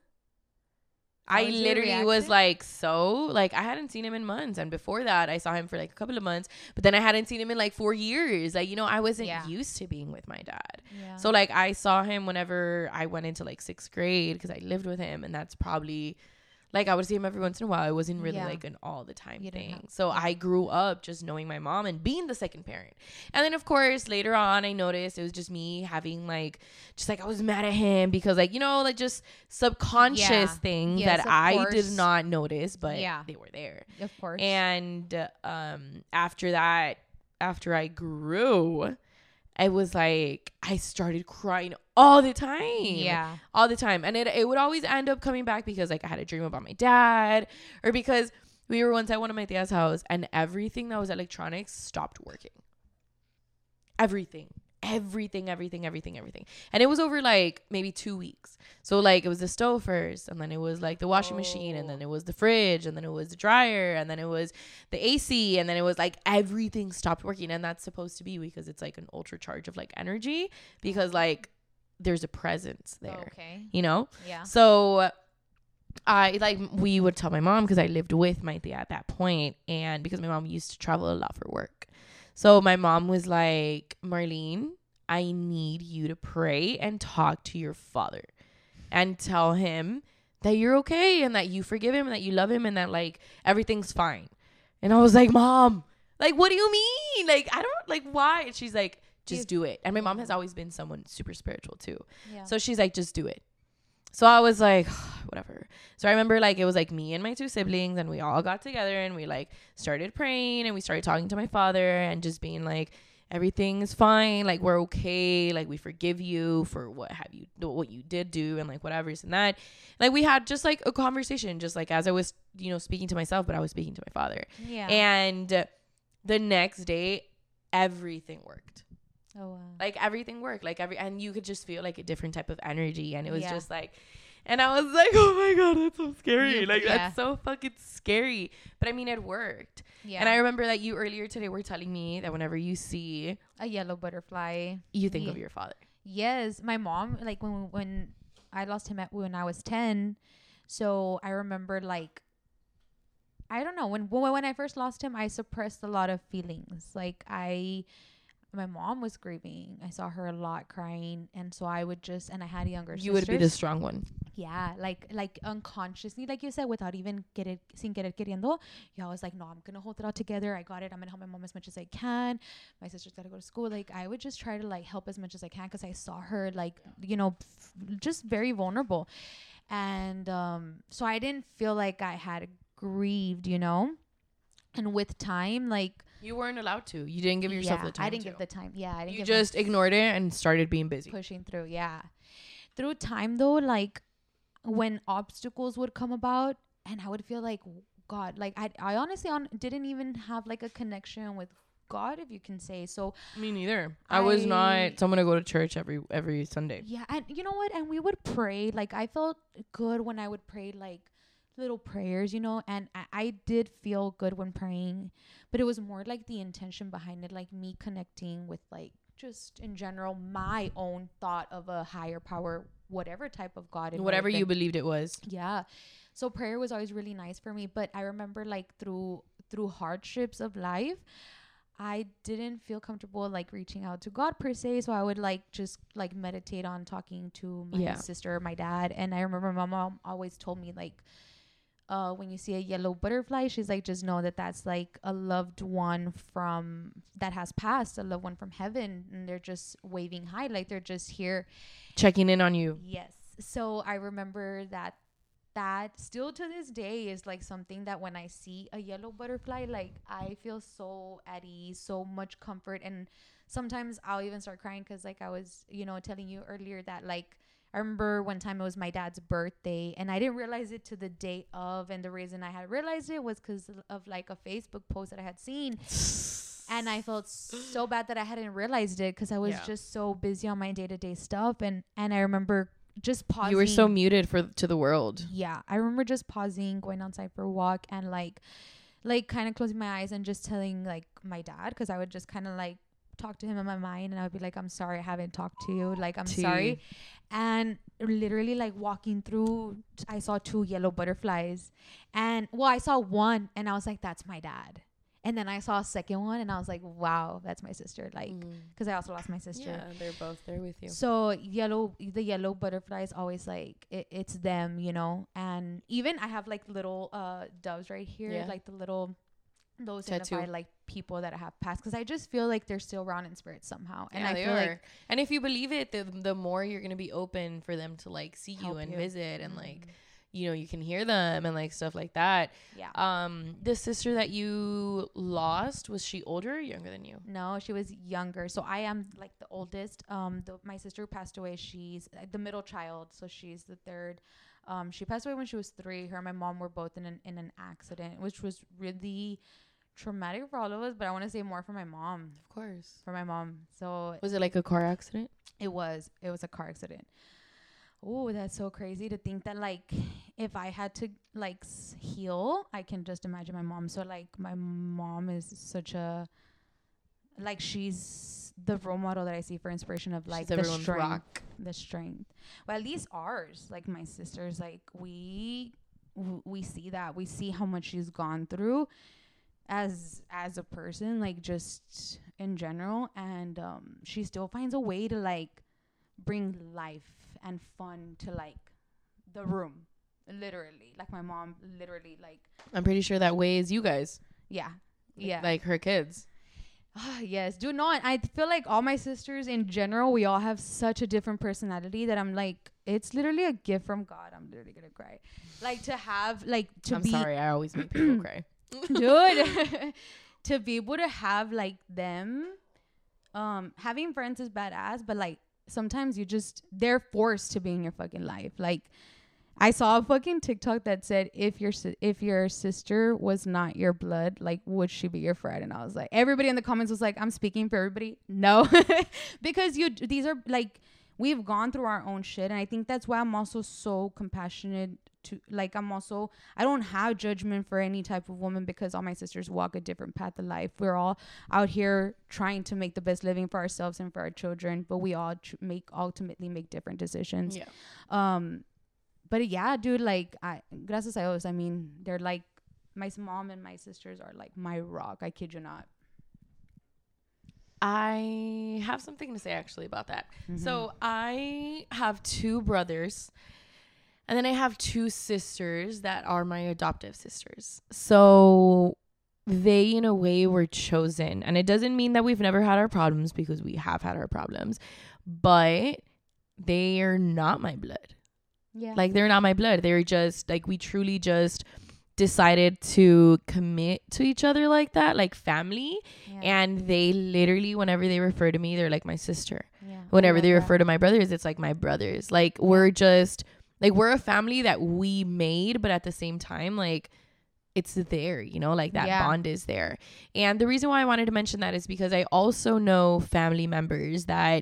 I was your literally was reaction? like, so? Like, I hadn't seen him in months. And before that, I saw him for like a couple of months. But then I hadn't seen him in like four years. Like, you know, I wasn't Yeah. used to being with my dad. Yeah. So like, I saw him whenever I went into like sixth grade because I lived with him. And that's probably... Like, I would see him every once in a while. It wasn't really, Yeah. like, an all-the-time You didn't thing. have- so yeah. I grew up just knowing my mom and being the second parent. And then, of course, later on, I noticed it was just me having, like, just, like, I was mad at him because, like, you know, like, just subconscious Yeah. things Yes, that of I course. did not notice, but Yeah. they were there. Of course. And um, after that, after I grew... It was like I started crying all the time. Yeah. All the time. And it it would always end up coming back because like I had a dream about my dad, or because we were once at one of my tia's house and everything that was electronics stopped working. Everything. everything, everything, everything, everything. And it was over like maybe two weeks. So like it was the stove first, and then it was like the washing oh. machine, and then it was the fridge, and then it was the dryer, and then it was the A C, and then it was like everything stopped working. And that's supposed to be because it's like an ultra charge of like energy, because like there's a presence there, okay. you know? Yeah. So I like we would tell my mom, because I lived with my tia at that point, and because my mom used to travel a lot for work. So my mom was like, Marlene, I need you to pray and talk to your father and tell him that you're okay and that you forgive him and that you love him and that like everything's fine. And I was like, Mom, like, what do you mean? Like, I don't like why? And she's like, just do it. And my mom has always been someone super spiritual too. Yeah. So she's like, just do it. So I was like, whatever. So I remember like it was like me and my two siblings, and we all got together and we like started praying, and we started talking to my father and just being like, everything is fine. Like, we're okay. Like, we forgive you for what have you, what you did do, and like whatever and that. Like, we had just like a conversation, just like as I was, you know, speaking to myself, but I was speaking to my father. Yeah. And the next day, everything worked. Oh, wow. Like everything worked, like every, and you could just feel like a different type of energy, and it was yeah. just like, and I was like, oh my God, that's so scary. Like yeah. that's so fucking scary. But I mean, it worked. Yeah. And I remember that you earlier today were telling me that whenever you see a yellow butterfly, you think yeah. of your father. Yes. My mom, like when, when I lost him at, when I was ten. So I remember like, I don't know, when, when I first lost him, I suppressed a lot of feelings. Like I, my mom was grieving. I saw her a lot crying. And so I would just, and I had younger sisters. You would be the strong one. Yeah. Like, like unconsciously, like you said, without even get it, sin querer queriendo, yeah, I was like, no, I'm going to hold it all together. I got it. I'm going to help my mom as much as I can. My sister's got to go to school. Like, I would just try to like help as much as I can, because I saw her like, you know, f- just very vulnerable. And um, so I didn't feel like I had grieved, you know, and with time, like, you weren't allowed to. You didn't give yourself yeah, the time. I didn't to. give the time. Yeah, I didn't. You give just ignored it and started being busy. Pushing through. Yeah. Through time though, like when obstacles would come about, and I would feel like, God, like I, I honestly on, didn't even have like a connection with God, if you can say so. Me neither. I, I was not someone to go to church every every Sunday. Yeah, and you know what? And we would pray. Like I felt good when I would pray, like little prayers, you know, and I, I did feel good when praying, but it was more like the intention behind it, like me connecting with like just in general my own thought of a higher power, whatever type of God it whatever you believed it was. Yeah. So prayer was always really nice for me, but I remember like through through hardships of life, I didn't feel comfortable like reaching out to God per se. So I would like just like meditate on talking to my yeah. sister, my dad. And I remember my mom always told me like, Uh, when you see a yellow butterfly, she's like, just know that that's like a loved one from that has passed, a loved one from heaven, and they're just waving hi, like they're just here checking in on you. Yes. So I remember that that still to this day is like something that when I see a yellow butterfly, like I feel so at ease, so much comfort. And sometimes I'll even start crying because like I was, you know, telling you earlier that like I remember one time it was my dad's birthday, and I didn't realize it to the day of. And the reason I had realized it was because of like a Facebook post that I had seen. And I felt so bad that I hadn't realized it because I was yeah. just so busy on my day-to-day stuff. And, and I remember just pausing. You were so muted for to the world. Yeah. I remember just pausing, going outside for a walk, and like, like kind of closing my eyes and just telling like my dad, because I would just kind of like talk to him in my mind, and I would be like, I'm sorry I haven't talked to you, like I'm Tea. sorry. And literally like walking through, I saw two yellow butterflies, and well I saw one and I was like, that's my dad. And then I saw a second one and I was like, wow, that's my sister, like because mm. I also lost my sister. Yeah, they're both there with you. So yellow the yellow butterflies always like it, it's them, you know. And even I have like little uh doves right here, yeah. like the little those signify like people that have passed, because I just feel like they're still around in spirit somehow. And yeah, I they feel are. like, and if you believe it, the the more you're gonna be open for them to like see you and you. visit, and mm. like, you know, you can hear them and like stuff like that. Yeah. Um, the sister that you lost, was she older or younger than you? No, she was younger. So I am like the oldest. Um, the, my sister passed away. She's uh, the middle child, so she's the third. Um, she passed away when she was three. Her and my mom were both in an in an accident, which was really traumatic for all of us, but I want to say more for my mom. Of course. For my mom. So Was it like a car accident? it was. It was a car accident. Oh, that's so crazy to think that, like, if I had to, like, s- heal, I can just imagine my mom. So, like, my mom is such a, like, she's the role model that I see for inspiration of, like, She's the everyone's strength. rock. The strength. Well, at least ours, like, my sisters, like, we, w- we see that. We see how much she's gone through as as a person, like, just in general. And um, she still finds a way to, like, bring life and fun to, like, the room, literally. Like, my mom literally, like, I'm pretty sure that way is you guys. yeah, Like- yeah, Like her kids. Ah, yes, do not. I feel like all my sisters in general, we all have such a different personality that I'm like, it's literally a gift from God. I'm literally gonna cry. Like, to have, like, to I'm be sorry, I always make people cry. dude, to be able to have, like, them, um having friends is badass, but, like, sometimes you just, they're forced to be in your fucking life. Like, I saw a fucking TikTok that said, if your si- if your sister was not your blood, like, would she be your friend? And I was like, everybody in the comments was like, I'm speaking for everybody. No, because you these are, like, we've gone through our own shit, and I think that's why I'm also so compassionate to, like, I'm also, I don't have judgment for any type of woman, because all my sisters walk a different path of life. We're all out here trying to make the best living for ourselves and for our children, but we all tr- make ultimately make different decisions. Yeah. Um, but yeah, dude, like, I, gracias a Dios, I mean, they're like, my s- mom and my sisters are like my rock. I kid you not. I have something to say actually about that. Mhm. So I have two brothers, and then I have two sisters that are my adoptive sisters. So they, in a way, were chosen. And it doesn't mean that we've never had our problems, because we have had our problems. But they are not my blood. Yeah. Like, they're not my blood. They're just, like, we truly just decided to commit to each other like that, like family. yeah. And they literally, whenever they refer to me, they're like my sister. yeah. I Whenever love they that. refer to my brothers, it's like my brothers. Like, we're just, like, we're a family that we made, but at the same time, like, it's there, you know, like that Yeah. bond is there. And the reason why I wanted to mention that is because I also know family members that,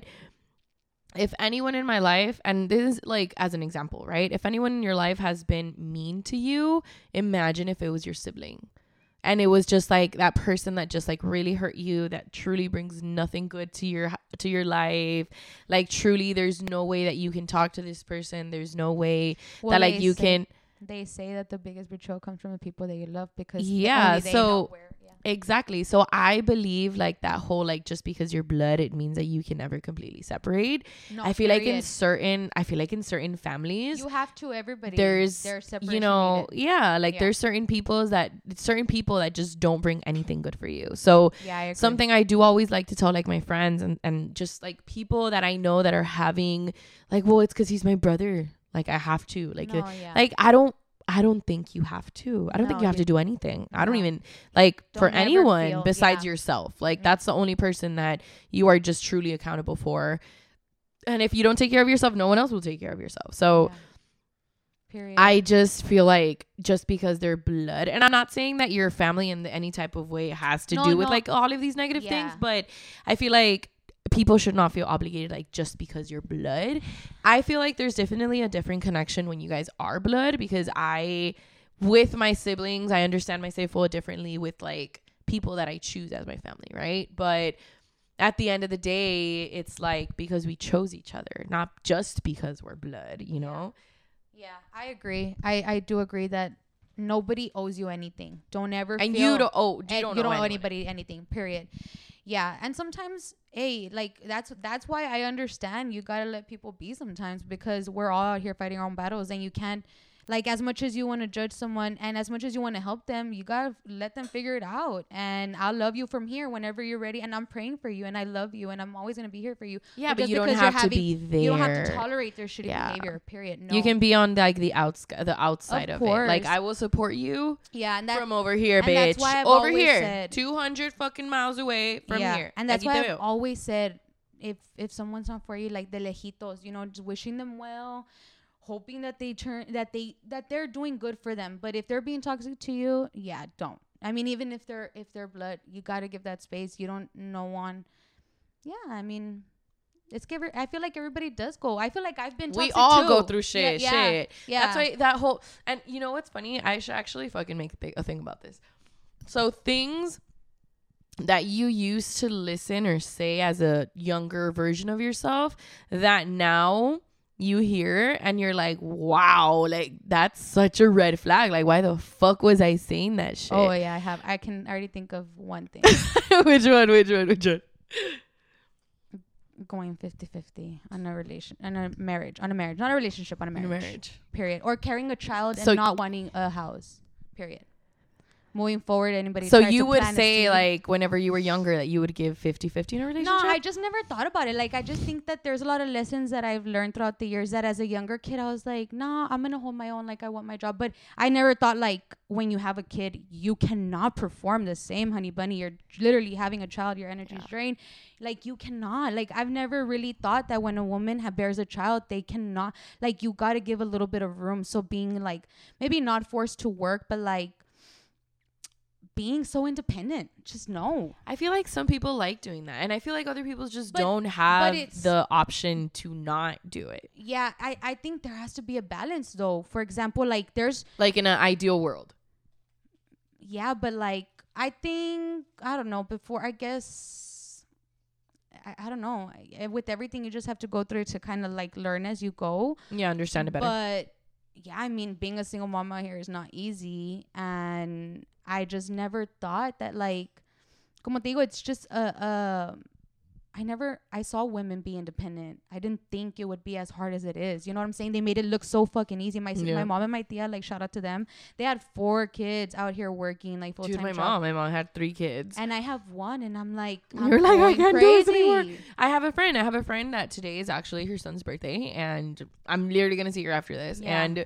if anyone in my life, and this is like as an example, right? If anyone in your life has been mean to you, imagine if it was your sibling. And it was just like that person that just like really hurt you, that truly brings nothing good to your to your life. Like, truly, there's no way that you can talk to this person. There's no way Well, that like they you say- can. They say that the biggest betrayal comes from the people that you love, because Yeah, only they so- know where. Yeah. Exactly. So I believe like that whole, like, just because you're blood, it means that you can never completely separate. No, I feel like in period. certain, I feel like in certain families, you have to, everybody. there's, They're you know, separation yeah, like Yeah. there's certain people that, certain people that just don't bring anything good for you. So needed. Yeah, I agree. something I do always like to tell like my friends and, and just like people that I know that are having like, well, it's because he's my brother. Like, I have to, like, No, uh, yeah. like, I don't, I don't think you have to. I don't think No, you have to you- do anything. I don't No. even like Don't for ever anyone feel- besides yeah. yourself. Like, Mm. that's the only person that you are just truly accountable for. And if you don't take care of yourself, no one else will take care of yourself. So Yeah. Period. I just feel like just because they're blood, and I'm not saying that your family in any type of way has to No, do with no. like all of these negative Yeah. things, but I feel like people should not feel obligated like just because you're blood. I feel like there's definitely a different connection when you guys are blood, because I, with my siblings, I understand my Safefull differently with like people that I choose as my family, right? But at the end of the day, it's like because we chose each other, not just because we're blood, you know? Yeah, I agree. I, I do agree that nobody owes you anything. Don't ever And feel you don't owe, you and don't you know don't owe anyone. anybody anything. Period. Yeah, and sometimes, hey, like that's that's why I understand you gotta let people be sometimes, because we're all out here fighting our own battles, and you can't, like, as much as you want to judge someone and as much as you want to help them, you gotta let them figure it out. And I'll love you from here whenever you're ready, and I'm praying for you, and I love you, and I'm always gonna be here for you. Yeah, But but just you don't because you're have to be having- there. You don't have to tolerate their shitty Yeah. behavior. Period. No. You can be on like the outs the outside Of of, it. Like, course. I will support you yeah, and that from over here, and bitch. that's why I've over always here, said- two hundred fucking miles away from yeah. here. And that's Aquí why te I've veo. always said, if if someone's not for you, like the lejitos, you know, just wishing them well, hoping that they turn that they that they're doing good for them. But if they're being toxic to you, yeah, don't. I mean, even if they're if they're blood, you gotta give that space. You don't no one. Yeah, I mean, it's give. I feel like everybody does go. I feel like I've been. We toxic all too. go through shit. Yeah, yeah, shit. yeah. That's why that whole. And you know what's funny? I should actually fucking make a, big, a thing about this. So things that you used to listen or say as a younger version of yourself that now you hear and you're like, wow, like that's such a red flag. Like, why the fuck was I saying that shit? Oh yeah, I have. I can already think of one thing. Which one? Which one? Which one? Going fifty-fifty on a relation, on a marriage, on a marriage, not a relationship, on a marriage. marriage. Period. Or carrying a child So and not wanting a house. Period. Moving forward, anybody. So tries you to would plant a say seed. like whenever you were younger that you would give fifty-fifty in a relationship? No, I just never thought about it. Like, I just think that there's a lot of lessons that I've learned throughout the years that as a younger kid, I was like, nah, I'm going to hold my own. Like, I want my job. But I never thought, like, when you have a kid, you cannot perform the same, honey bunny. You're literally having a child. Your energy's Yeah. drained. Like, you cannot. Like, I've never really thought that when a woman ha- bears a child, they cannot. Like, you got to give a little bit of room. So being, like, maybe not forced to work, but, like, being so independent, just no. I feel like some people like doing that, and I feel like other people just But- don't have it's- the option to not do it. Yeah, I, I think there has to be a balance though. For example, like there's Like in an ideal world. yeah, but like I think I don't know, before I guess I, I don't know. I, with everything you just have to go through to kind of like learn as you go. Yeah, understand it better. But yeah, I mean being a single mom out here is not easy, and I just never thought that like como te digo, it's just a uh I never I saw women be independent. I didn't think it would be as hard as it is. You know what I'm saying? They made it look so fucking easy. My Yeah. my mom and my tia, like shout out to them. They had four kids out here working like full Dude, time my job. mom, my mom had three kids. And I have one, and I'm like, I'm You're like, I going can't do this anymore. crazy. I have a friend. I have a friend that today is actually her son's birthday, and I'm literally gonna see her after this. Yeah. And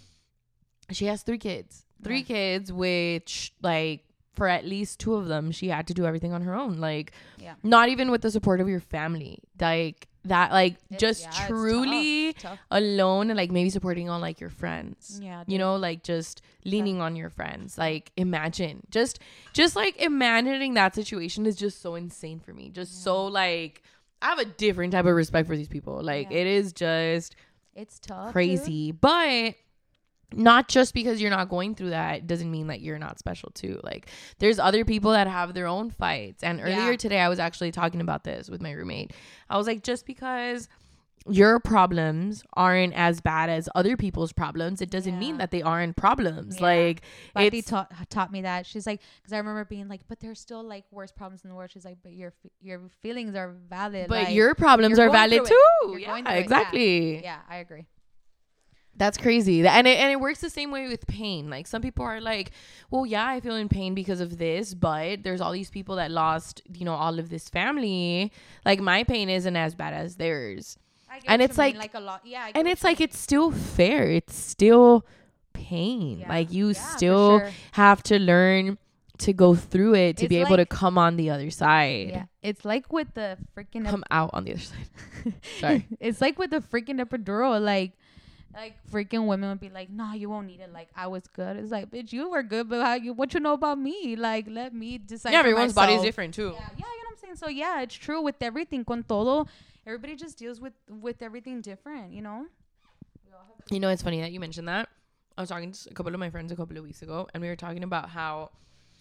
she has three kids. Three Yeah. kids, which like for at least two of them, she had to do everything on her own. Like, Yeah. not even with the support of your family. Like that, like It's- just yeah, it's truly tough, tough. alone, and like maybe supporting on like your friends. Yeah, You dude. know, like just leaning on your friends. Like imagine, just just like imagining that situation is just so insane for me. Just so like I have a different type of respect for these people. Like Yeah. it is just It's tough. dude. crazy. But not just because you're not going through that doesn't mean that you're not special too. Like there's other people that have their own fights. And earlier Yeah. today I was actually talking about this with my roommate. I was like, just because your problems aren't as bad as other people's problems, it doesn't mean Yeah. that they aren't problems. Yeah. Like Bati it's taught taught me that. She's like, because I remember being like, but there's still like worse problems in the world. She's like, but your f- your feelings are valid. but like, your problems you're are going valid through it. too. You're Yeah, going through it. Yeah. exactly. yeah, I agree. That's crazy. And it, and it works the same way with pain. Like some people are like, well, yeah, I feel in pain because of this, but there's all these people that lost, you know, all of this family. Like my pain isn't as bad as theirs. I get And what it's you mean, like- like a lot. Yeah, I get And what it's you like it's still fair. It's still pain. Yeah. Like you Yeah, for still sure. have to learn to go through it to It's be able to like- come on the other side. Yeah, it's like with the freaking. Come out on the other side. Sorry. It's like with the freaking epidural. Like, like freaking women would be like, "Nah, you won't need it." Like I was good. It's like, bitch, you were good, but how you? What you know about me? Like, let me decide. Yeah, for everyone's body is myself. different too. Yeah, yeah, you know what I'm saying. So yeah, it's true with everything. Con todo, everybody just deals with with everything different. You know. You know, it's funny that you mentioned that. I was talking to a couple of my friends a couple of weeks ago, and we were talking about how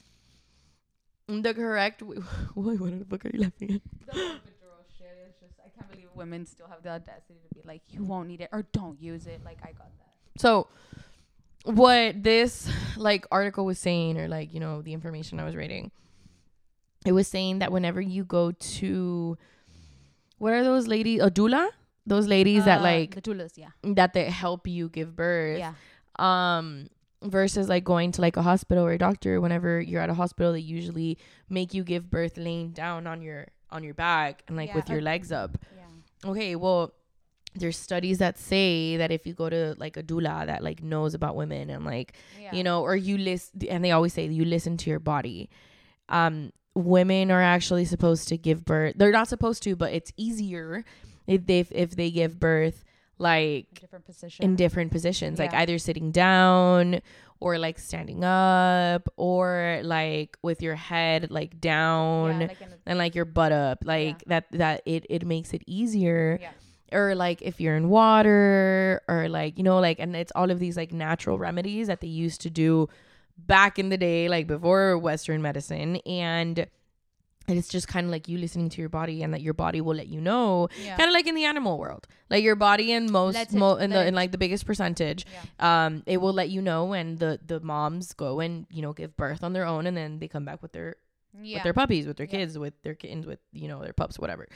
the correct. W- what the fuck are you laughing at? The epidural shit is just. I can't believe women still have the audacity to be like, "You won't need it or don't use it." Like I got that. So, what this like article was saying, or like you know the information I was reading, it was saying that whenever you go to, what are those ladies? A doula? Those ladies that Uh, like the doulas, yeah, that they help you give birth. yeah. um versus like going to like a hospital or a doctor. Whenever you're at a hospital, they usually make you give birth laying down on your on your back and like Yeah, with your uh, legs up. Yeah. Okay, well, there's studies that say that if you go to like a doula that like knows about women and like Yeah. you know, or you listen, and they always say you listen to your body, um women are actually supposed to give birth. They're not supposed to, but it's easier if they if they give birth like different position. in different positions, Yeah. like either sitting down or like standing up or like with your head like down Yeah, like in a- and like your butt up, like Yeah. that that it it makes it easier. Yeah. Or like if you're in water or like, you know, like, and it's all of these like natural remedies that they used to do back in the day, like before Western medicine. And it's just kind of like you listening to your body, and that your body will let you know, Yeah. kind of like in the animal world, like your body in most Let it- mo- in the let in it- like the biggest percentage, Yeah. um it will let you know when the the moms go and, you know, give birth on their own, and then they come back with their Yeah. with their puppies, with their Yeah. kids, with their kittens, with, you know, their pups, whatever.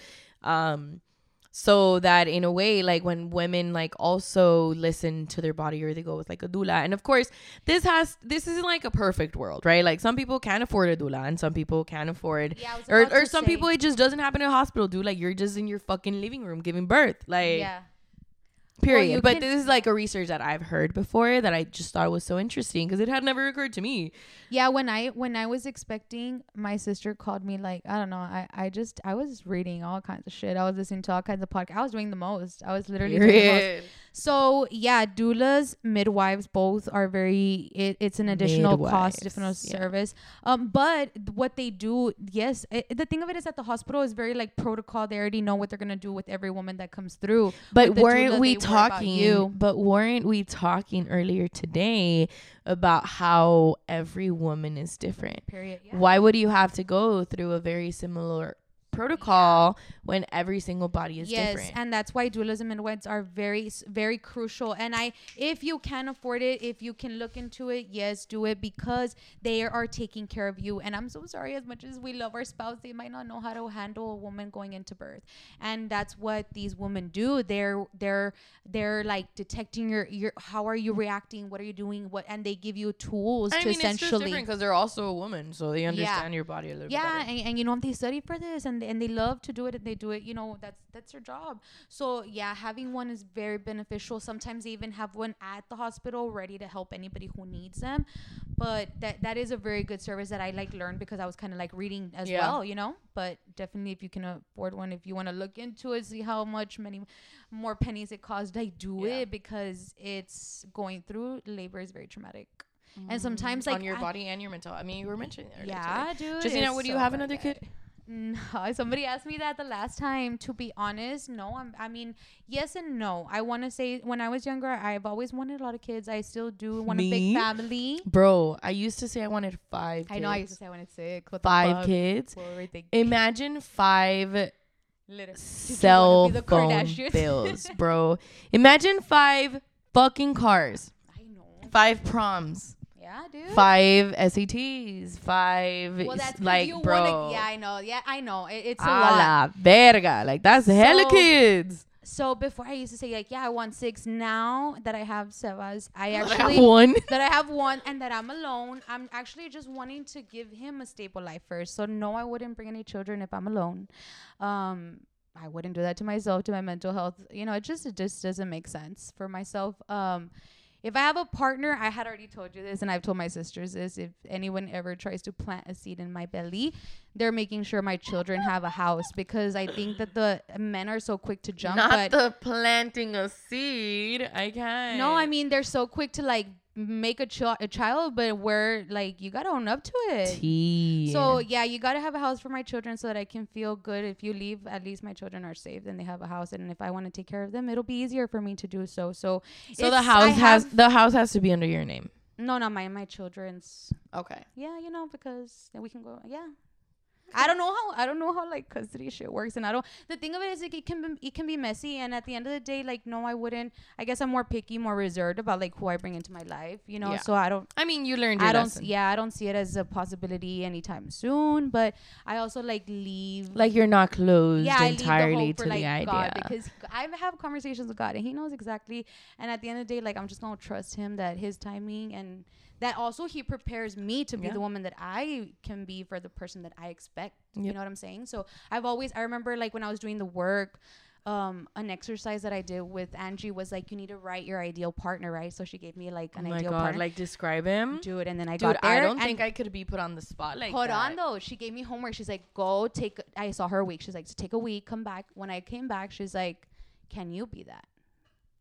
Um, so that in a way, like when women like also listen to their body, or they go with like a doula, and of course this has this isn't like a perfect world, right? Like some people can afford a doula, and some people can't afford, Yeah, I was or about or to some say- people it just doesn't happen in a hospital, dude. Like you're just in your fucking living room giving birth, like. Yeah. Period. you But can- this is like a research that I've heard before that I just thought was so interesting because it had never occurred to me. Yeah, when I when I was expecting, my sister called me like, I don't know, I, I just I was reading all kinds of shit. I was listening to all kinds of podcasts. I was doing the most. I was literally doing the most. Period. So yeah, doulas, midwives, both are very. It, it's an additional Midwives, cost, additional yeah. service. Um, but what they do, yes, it, the thing of it is that the hospital is very like protocol. They already know what they're gonna do with every woman that comes through. But With the weren't doula, we they worry about talking? you. But weren't we talking earlier today about how every woman is different? Period. Yeah. Why would you have to go through a very similar protocol when every single body is yes, different? and that's why doulas and midwives are very s- very crucial. And I if you can afford it, if you can look into it, yes, do it, because they are taking care of you. And I'm so sorry, as much as we love our spouse, they might not know how to handle a woman going into birth, and that's what these women do. They're they're they're like detecting your your how are you reacting, what are you doing, what, and they give you tools I to mean, it's just essentially different because they're also a woman, so they understand your body a little yeah, bit better. and, and you know they study for this, and and they love to do it, and they do it. You know, that's that's their job. So yeah, having one is very beneficial. Sometimes they even have one at the hospital ready to help anybody who needs them. But that that is a very good service that I like learned because I was kind of like reading as Yeah. well, you know. But definitely, if you can afford one, if you want to look into it, see how much many more pennies it costs, like do Yeah. it, because it's going through labor is very traumatic. And sometimes like on your I- body and your mental. I mean, you were mentioning earlier yeah, today. dude. Justina, it's would you so have bad, another kid? guy. No, somebody asked me that the last time. To be honest, no. I'm, I mean, yes and no. I want to say when I was younger, I've always wanted a lot of kids. I still do want a Me? big family. Bro, I used to say I wanted five kids. I know I used to say I wanted six. What the five fuck? kids. What were we thinking? Imagine five Literally. Did you wanna cell be the phone Kardashians? bills, bro. Imagine five fucking cars, I know. five proms, Yeah, dude. five S A Ts, five Well, that's 'cause like you bro. Wanna, yeah, I know. Yeah, I know. It, it's a A lot. la verga. Like that's hella So- kids. So before I used to say like, yeah, I want six. Now that I have Sebas, I I actually have one. that I have one and that I'm alone, I'm actually just wanting to give him a stable life first. So no, I wouldn't bring any children if I'm alone. Um, I wouldn't do that to myself, to my mental health. You know, it just it just doesn't make sense for myself. Um, if I have a partner, I had already told you this, and I've told my sisters this. If anyone ever tries to plant a seed in my belly, they're making sure my children have a house, because I think that the men are so quick to jump. Not but the planting a seed. I can't. no, I mean they're so quick to like make a, ch- a child, but we're like you gotta own up to it. Tea. So yeah, you gotta have a house for my children so that I can feel good. If you leave, at least my children are safe and they have a house. And if I want to take care of them, it'll be easier for me to do so. So, so the it's- house I has have- the house has to be under your name. no, not my my children's. Okay. Yeah, you know, because then we can go. Yeah. I don't know how I don't know how like custody shit works, and I don't. The thing of it is like it can be it can be messy, and at the end of the day, like no, I wouldn't. I guess I'm more picky, more reserved about like who I bring into my life, you know. Yeah. So I don't. I mean, you learned your I don't. lesson. Yeah, I don't see it as a possibility anytime soon. But I also like leave. Like you're not closed Yeah, I leave the entirely hope to for like the idea. God, because I have conversations with God and He knows exactly. And at the end of the day, like I'm just gonna trust Him that His timing, and that also He prepares me to be Yeah. the woman that I can be for the person that I expect. You Yep. know what I'm saying? So I've always, I remember like when I was doing the work, um, an exercise that I did with Angie was like, you need to write your ideal partner, right? So she gave me like Oh an my ideal God! partner. Like describe him. Do it, and then I Dude, got there. I don't and think I could be put on the spot like Hold that. on though. She gave me homework. She's like, go take. I saw her a week. She's like, so take a week, come back. When I came back, she's like, can you be that?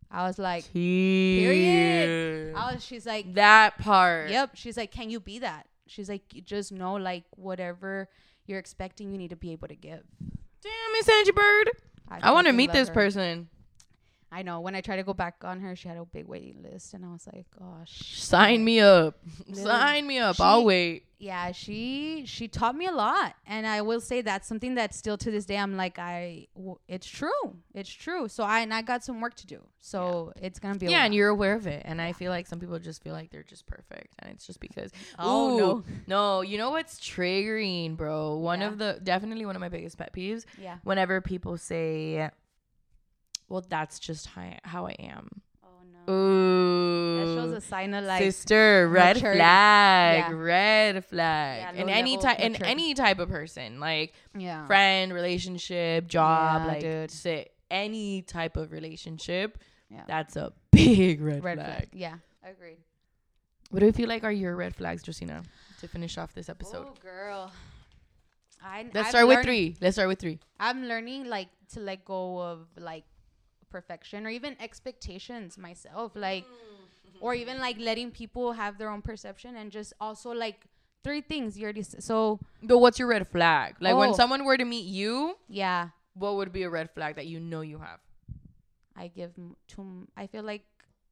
I was like, Period. period. I was, she's like, that part. yep. She's like, can you be that? She's like, you just know, like, whatever you're expecting, you need to be able to give. Damn, Miss Angie Bird. I, I want to meet this her. person. I know. When I tried to go back on her, she had a big waiting list, and I was like, "Gosh, sign me up, sign me up. She, I'll wait." Yeah, she she taught me a lot, and I will say that's something that still to this day I'm like, I w- it's true, it's true. So I and I got some work to do. So yeah. it's gonna be a yeah, while. And you're aware of it. And yeah. I feel like some people just feel like they're just perfect, and it's just because. Oh ooh, no, no, you know what's triggering, bro? One yeah. of the definitely one of my biggest pet peeves. Yeah. Whenever people say, well, that's just how I, how I am. Oh, no. Ooh. That shows a sign of, like, sister, red maturity. flag, Yeah. red flag. Yeah, in any type, in maturity. any type of person, like yeah. friend, relationship, job, Yeah, like dude. sit, any type of relationship, Yeah. that's a big red, Red flag. flag. Yeah, agreed. What do you feel like are your red flags, Josina, to finish off this episode? Oh, girl. I, Let's I've start with learned- three. Let's start with three. I'm learning, like, to let go of, like, perfection or even expectations myself, like, or even, like, letting people have their own perception, and just also, like, three things you already s- so But what's your red flag? Like when Oh. someone were to meet you, yeah, what would be a red flag that you know you have? I give m- too m- I feel like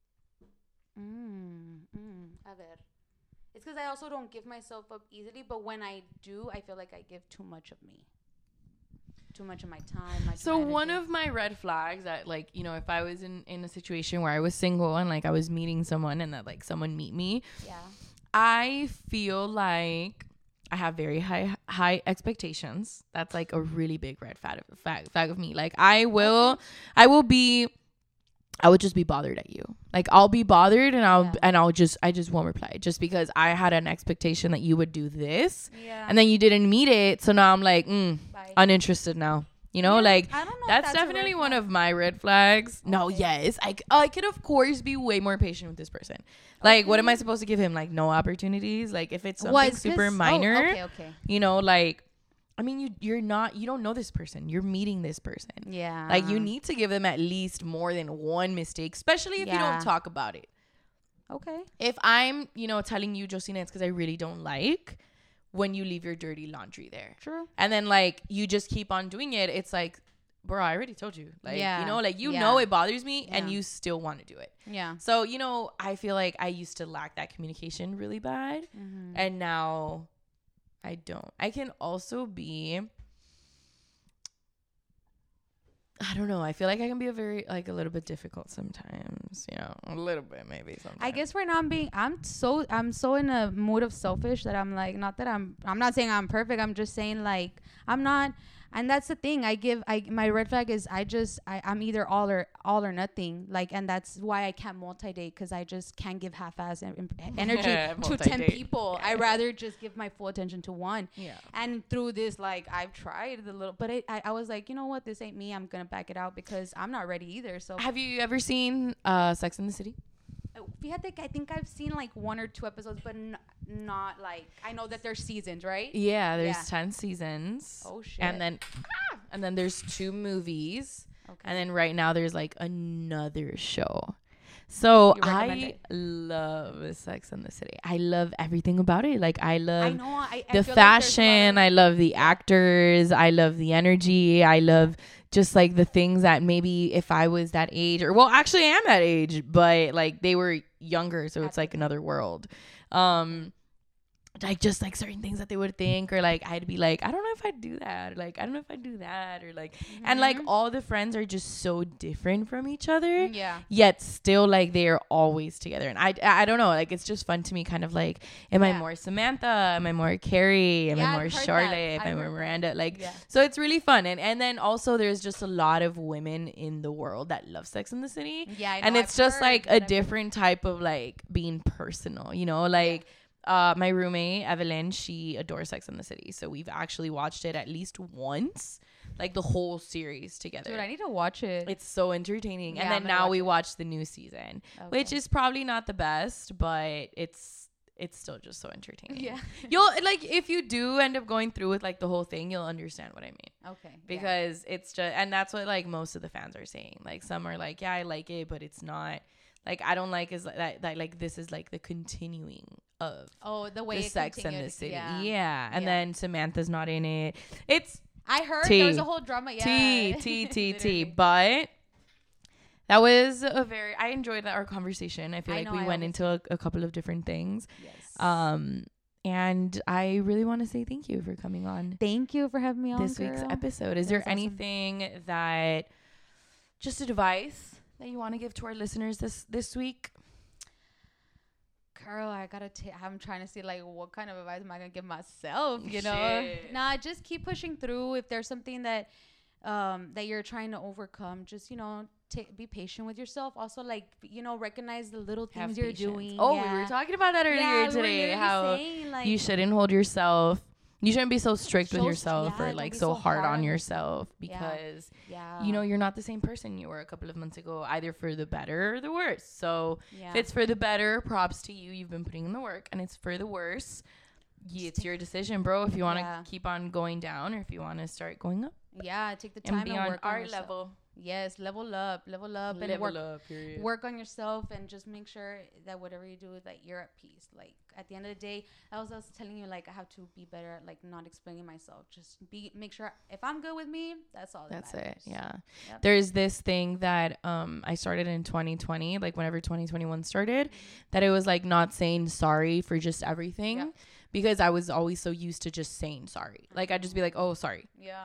mm, mm, a ver. It's because I also don't give myself up easily, but when I do, I feel like I give too much of me, too much of my time. Much So of my one energy. of my red flags that, like, you know, if I was in in a situation where I was single and like I was meeting someone and that like someone meet me, yeah, I feel like I have very high high expectations. That's like a really big red flag flag, flag of me. Like I will Okay. I will be I would just be bothered at you. Like I'll be bothered and I'll Yeah. and I'll just I just won't reply just because I had an expectation that you would do this yeah, and then you didn't meet it. So now I'm like, mm, bye. uninterested now. You know, Yeah, like I don't know if that's, a definitely red one flag. of my red flags. No, Okay. yes. I, c- I could, of course, be way more patient with this person. Like, what am I Okay. supposed to give him? Like, no opportunities? Like, if it's something What, super 'cause- oh, minor, okay, okay. you know, like, I mean, you, you're not, you don't know this person. You're meeting this person. Yeah. Like, you need to give them at least more than one mistake, especially if you Yeah. don't talk about it. Okay. If I'm, you know, telling you, Josina, it's because I really don't like when you leave your dirty laundry there. True. And then, like, you just keep on doing it. It's like, bro, I already told you. Like, Yeah. you know, like, you Yeah. know it bothers me and Yeah. you still want to do it. Yeah. So, you know, I feel like I used to lack that communication really bad. Mm-hmm. And now I don't. I can also be, I don't know. I feel like I can be a very, like, a little bit difficult sometimes. You know, a little bit maybe sometimes. I guess right now I'm being I'm so I'm so in a mood of selfish that I'm like, not that I'm I'm not saying I'm perfect. I'm just saying, like, I'm not. And that's the thing. I give I my red flag is I just I I'm either all or all or nothing. Like, and that's why I can't multi date, because I just can't give half ass en- energy to ten Multi-date. people. I rather just give my full attention to one. Yeah. And through this, like, I've tried the little, but it, I I was like, you know what, this ain't me. I'm gonna back it out because I'm not ready either. So Have you ever seen uh, Sex in the City? Fíjate que I think I've seen like one or two episodes, but n- not like, I know that there's seasons, right? Yeah, there's Yeah. ten seasons. Oh shit. And then ah, and then there's two movies. Okay. And then right now there's like another show. So You recommend I it? love Sex and the City. I love everything about it. Like I I love know. I, I the feel fashion. Like I love the actors. I love the energy. I love just like the things that maybe if I was that age, or well, actually I am that age, but like they were younger, so At it's the like another world. Um, like just like certain things that they would think, or like I'd be like, I don't know if I'd do that, or like I don't know if I'd do that, or like, and like Mhm. all the friends are just so different from each other. Yeah. Yet still like they are always together, and I I don't know, like it's just fun to me, kind of like, am I Yeah. more Samantha, am I more Carrie, am Yeah, I I've more heard that. Charlotte, am I've I heard more that. Miranda, like Yeah. so it's really fun. And and then also there's just a lot of women in the world that love Sex in the City, Yeah. I and know, it's I've just heard, like but a I've- different type of like being personal, you know, like uh my roommate Evelyn, she adores Sex in the City, so we've actually watched it at least once, like the whole series together. Dude, I need to watch it. It's so entertaining. Yeah, and I'm then gonna now watch we it. watch the new season, which Okay. is probably not the best, but it's it's still just so entertaining. Yeah. You'll like if you do end up going through with like the whole thing, you'll understand what I mean. Okay. Because yeah. it's just, and that's what like most of the fans are saying. Like some are like, yeah, I like it, but it's not like I don't like is like, that that like this is like the continuing of oh the way the it Sex continued. and the City. Yeah. Yeah, and yeah. then Samantha's not in it. It's I heard T. there was a whole drama. Yeah. T T T T. But that was a very. I enjoyed our conversation. I feel I like know, we I went into a, a couple of different things. Yes. Um, and I really want to say thank you for coming on. Thank you for having me on This girl. week's episode. Is That there was awesome. anything that, just advice that you want to give to our listeners this this week? Girl, I gotta. T- I'm trying to see like what kind of advice am I gonna give myself? You know, Shit. nah. Just keep pushing through. If there's something that, um, that you're trying to overcome, just you know, t- be patient with yourself. Also, like you know, recognize the little things Have you're patience. doing. Oh, yeah. we were talking about that earlier yeah, we were today. literally How saying, like, you shouldn't hold yourself. You shouldn't be so strict with So- yourself yeah, or don't like be so, so hard, hard on on yourself Yeah. because yeah, you know you're not the same person you were a couple of months ago, either for the better or the worse. So yeah. if it's for the better, props to you. You've been putting in the work, and it's for the worse. Yeah, it's your decision, bro. If you want to Yeah. keep on going down, or if you want to start going up, yeah, take the time and be and on work on our yourself. level, Yes, level up, level up, and level work up. Period. work on yourself, and just make sure that whatever you do, that you're at peace. Like at the end of the day, I was, I was telling you, like I have to be better at like not explaining myself. Just be make sure if I'm good with me, that's all. That That's matters. it. Yeah. Yep. There's this thing that um I started in twenty twenty, like whenever twenty twenty-one started, that it was like not saying sorry for just everything. Yep. Because I was always so used to just saying sorry. Like I'd just be like, "Oh, sorry." Yeah.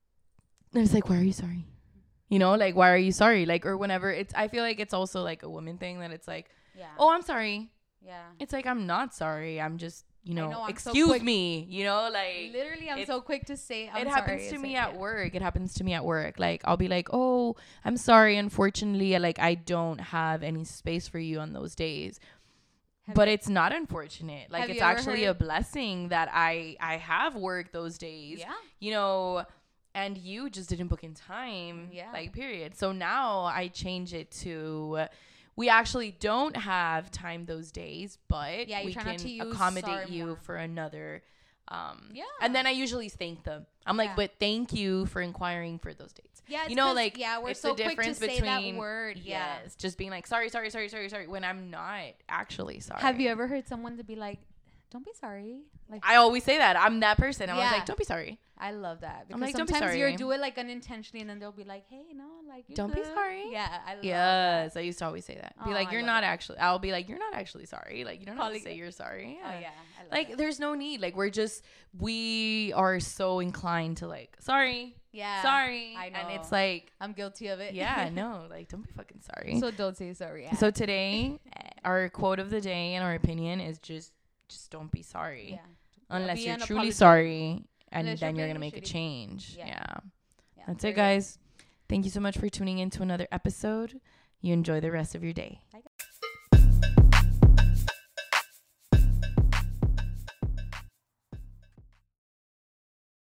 And it's like, "Why are you sorry?" You know, like, "Why are you sorry?" Like, or whenever it's, I feel like it's also like a woman thing that it's like, Yeah. "Oh, I'm sorry." Yeah. It's like, I'm not sorry. I'm just, you know, know, I'm so excuse quick. me, you know, like. Literally, I'm it's- so quick to say. I'm it sorry. happens to It's me like, at yeah. work. It happens to me at work. Like, I'll be like, "Oh, I'm sorry. Unfortunately, like, I don't have any space for you on those days." Have But you- it's not unfortunate. Like, Have it's you ever actually a heard- blessing that I I have worked those days. Yeah. You know, and you just didn't book in time. Yeah. Like, period. So now I change it to, we actually don't have time those days, but Yeah, you we try can not to use accommodate sorry you more. for another. Um, Yeah. And then I usually thank them. I'm like, Yeah. but thank you for inquiring for those dates. Yeah. You it's know, 'cause, like, yeah, we're it's so the quick to difference say that between- word. Yeah. Yes. Just being like, sorry, sorry, sorry, sorry, sorry, when I'm not actually sorry. Have you ever heard someone to be like, "Don't be sorry"? Like I always say that. I'm that person. I'm always Yeah. like, don't be sorry. I love that because I'm like, "Don't be sometimes you sorry." do it like unintentionally, and then they'll be like, "Hey, no, like you Don't be good?" sorry. Yeah, I love Yes, I used to always say that. Be Oh, like, I you're love not that. actually. I'll be like, you're not actually sorry. Like, you don't have Calling to say it- you're sorry. that. Yeah. Oh yeah, I love Like, that. there's no need. Like, we're just, we are so inclined to like, sorry, Yeah, sorry, I and it's know. like, I'm guilty of it. yeah, no, like, don't be fucking sorry. So don't say sorry. Yeah. So today, our quote of the day and our opinion is just, just don't be sorry, yeah. unless Be you're unapologetic. truly sorry, and Unless you're then you're being gonna make a shitty. change. Yeah. Yeah. Yeah, That's there it, you go. guys. Thank you so much for tuning in to another episode. You enjoy the rest of your day. Bye, guys.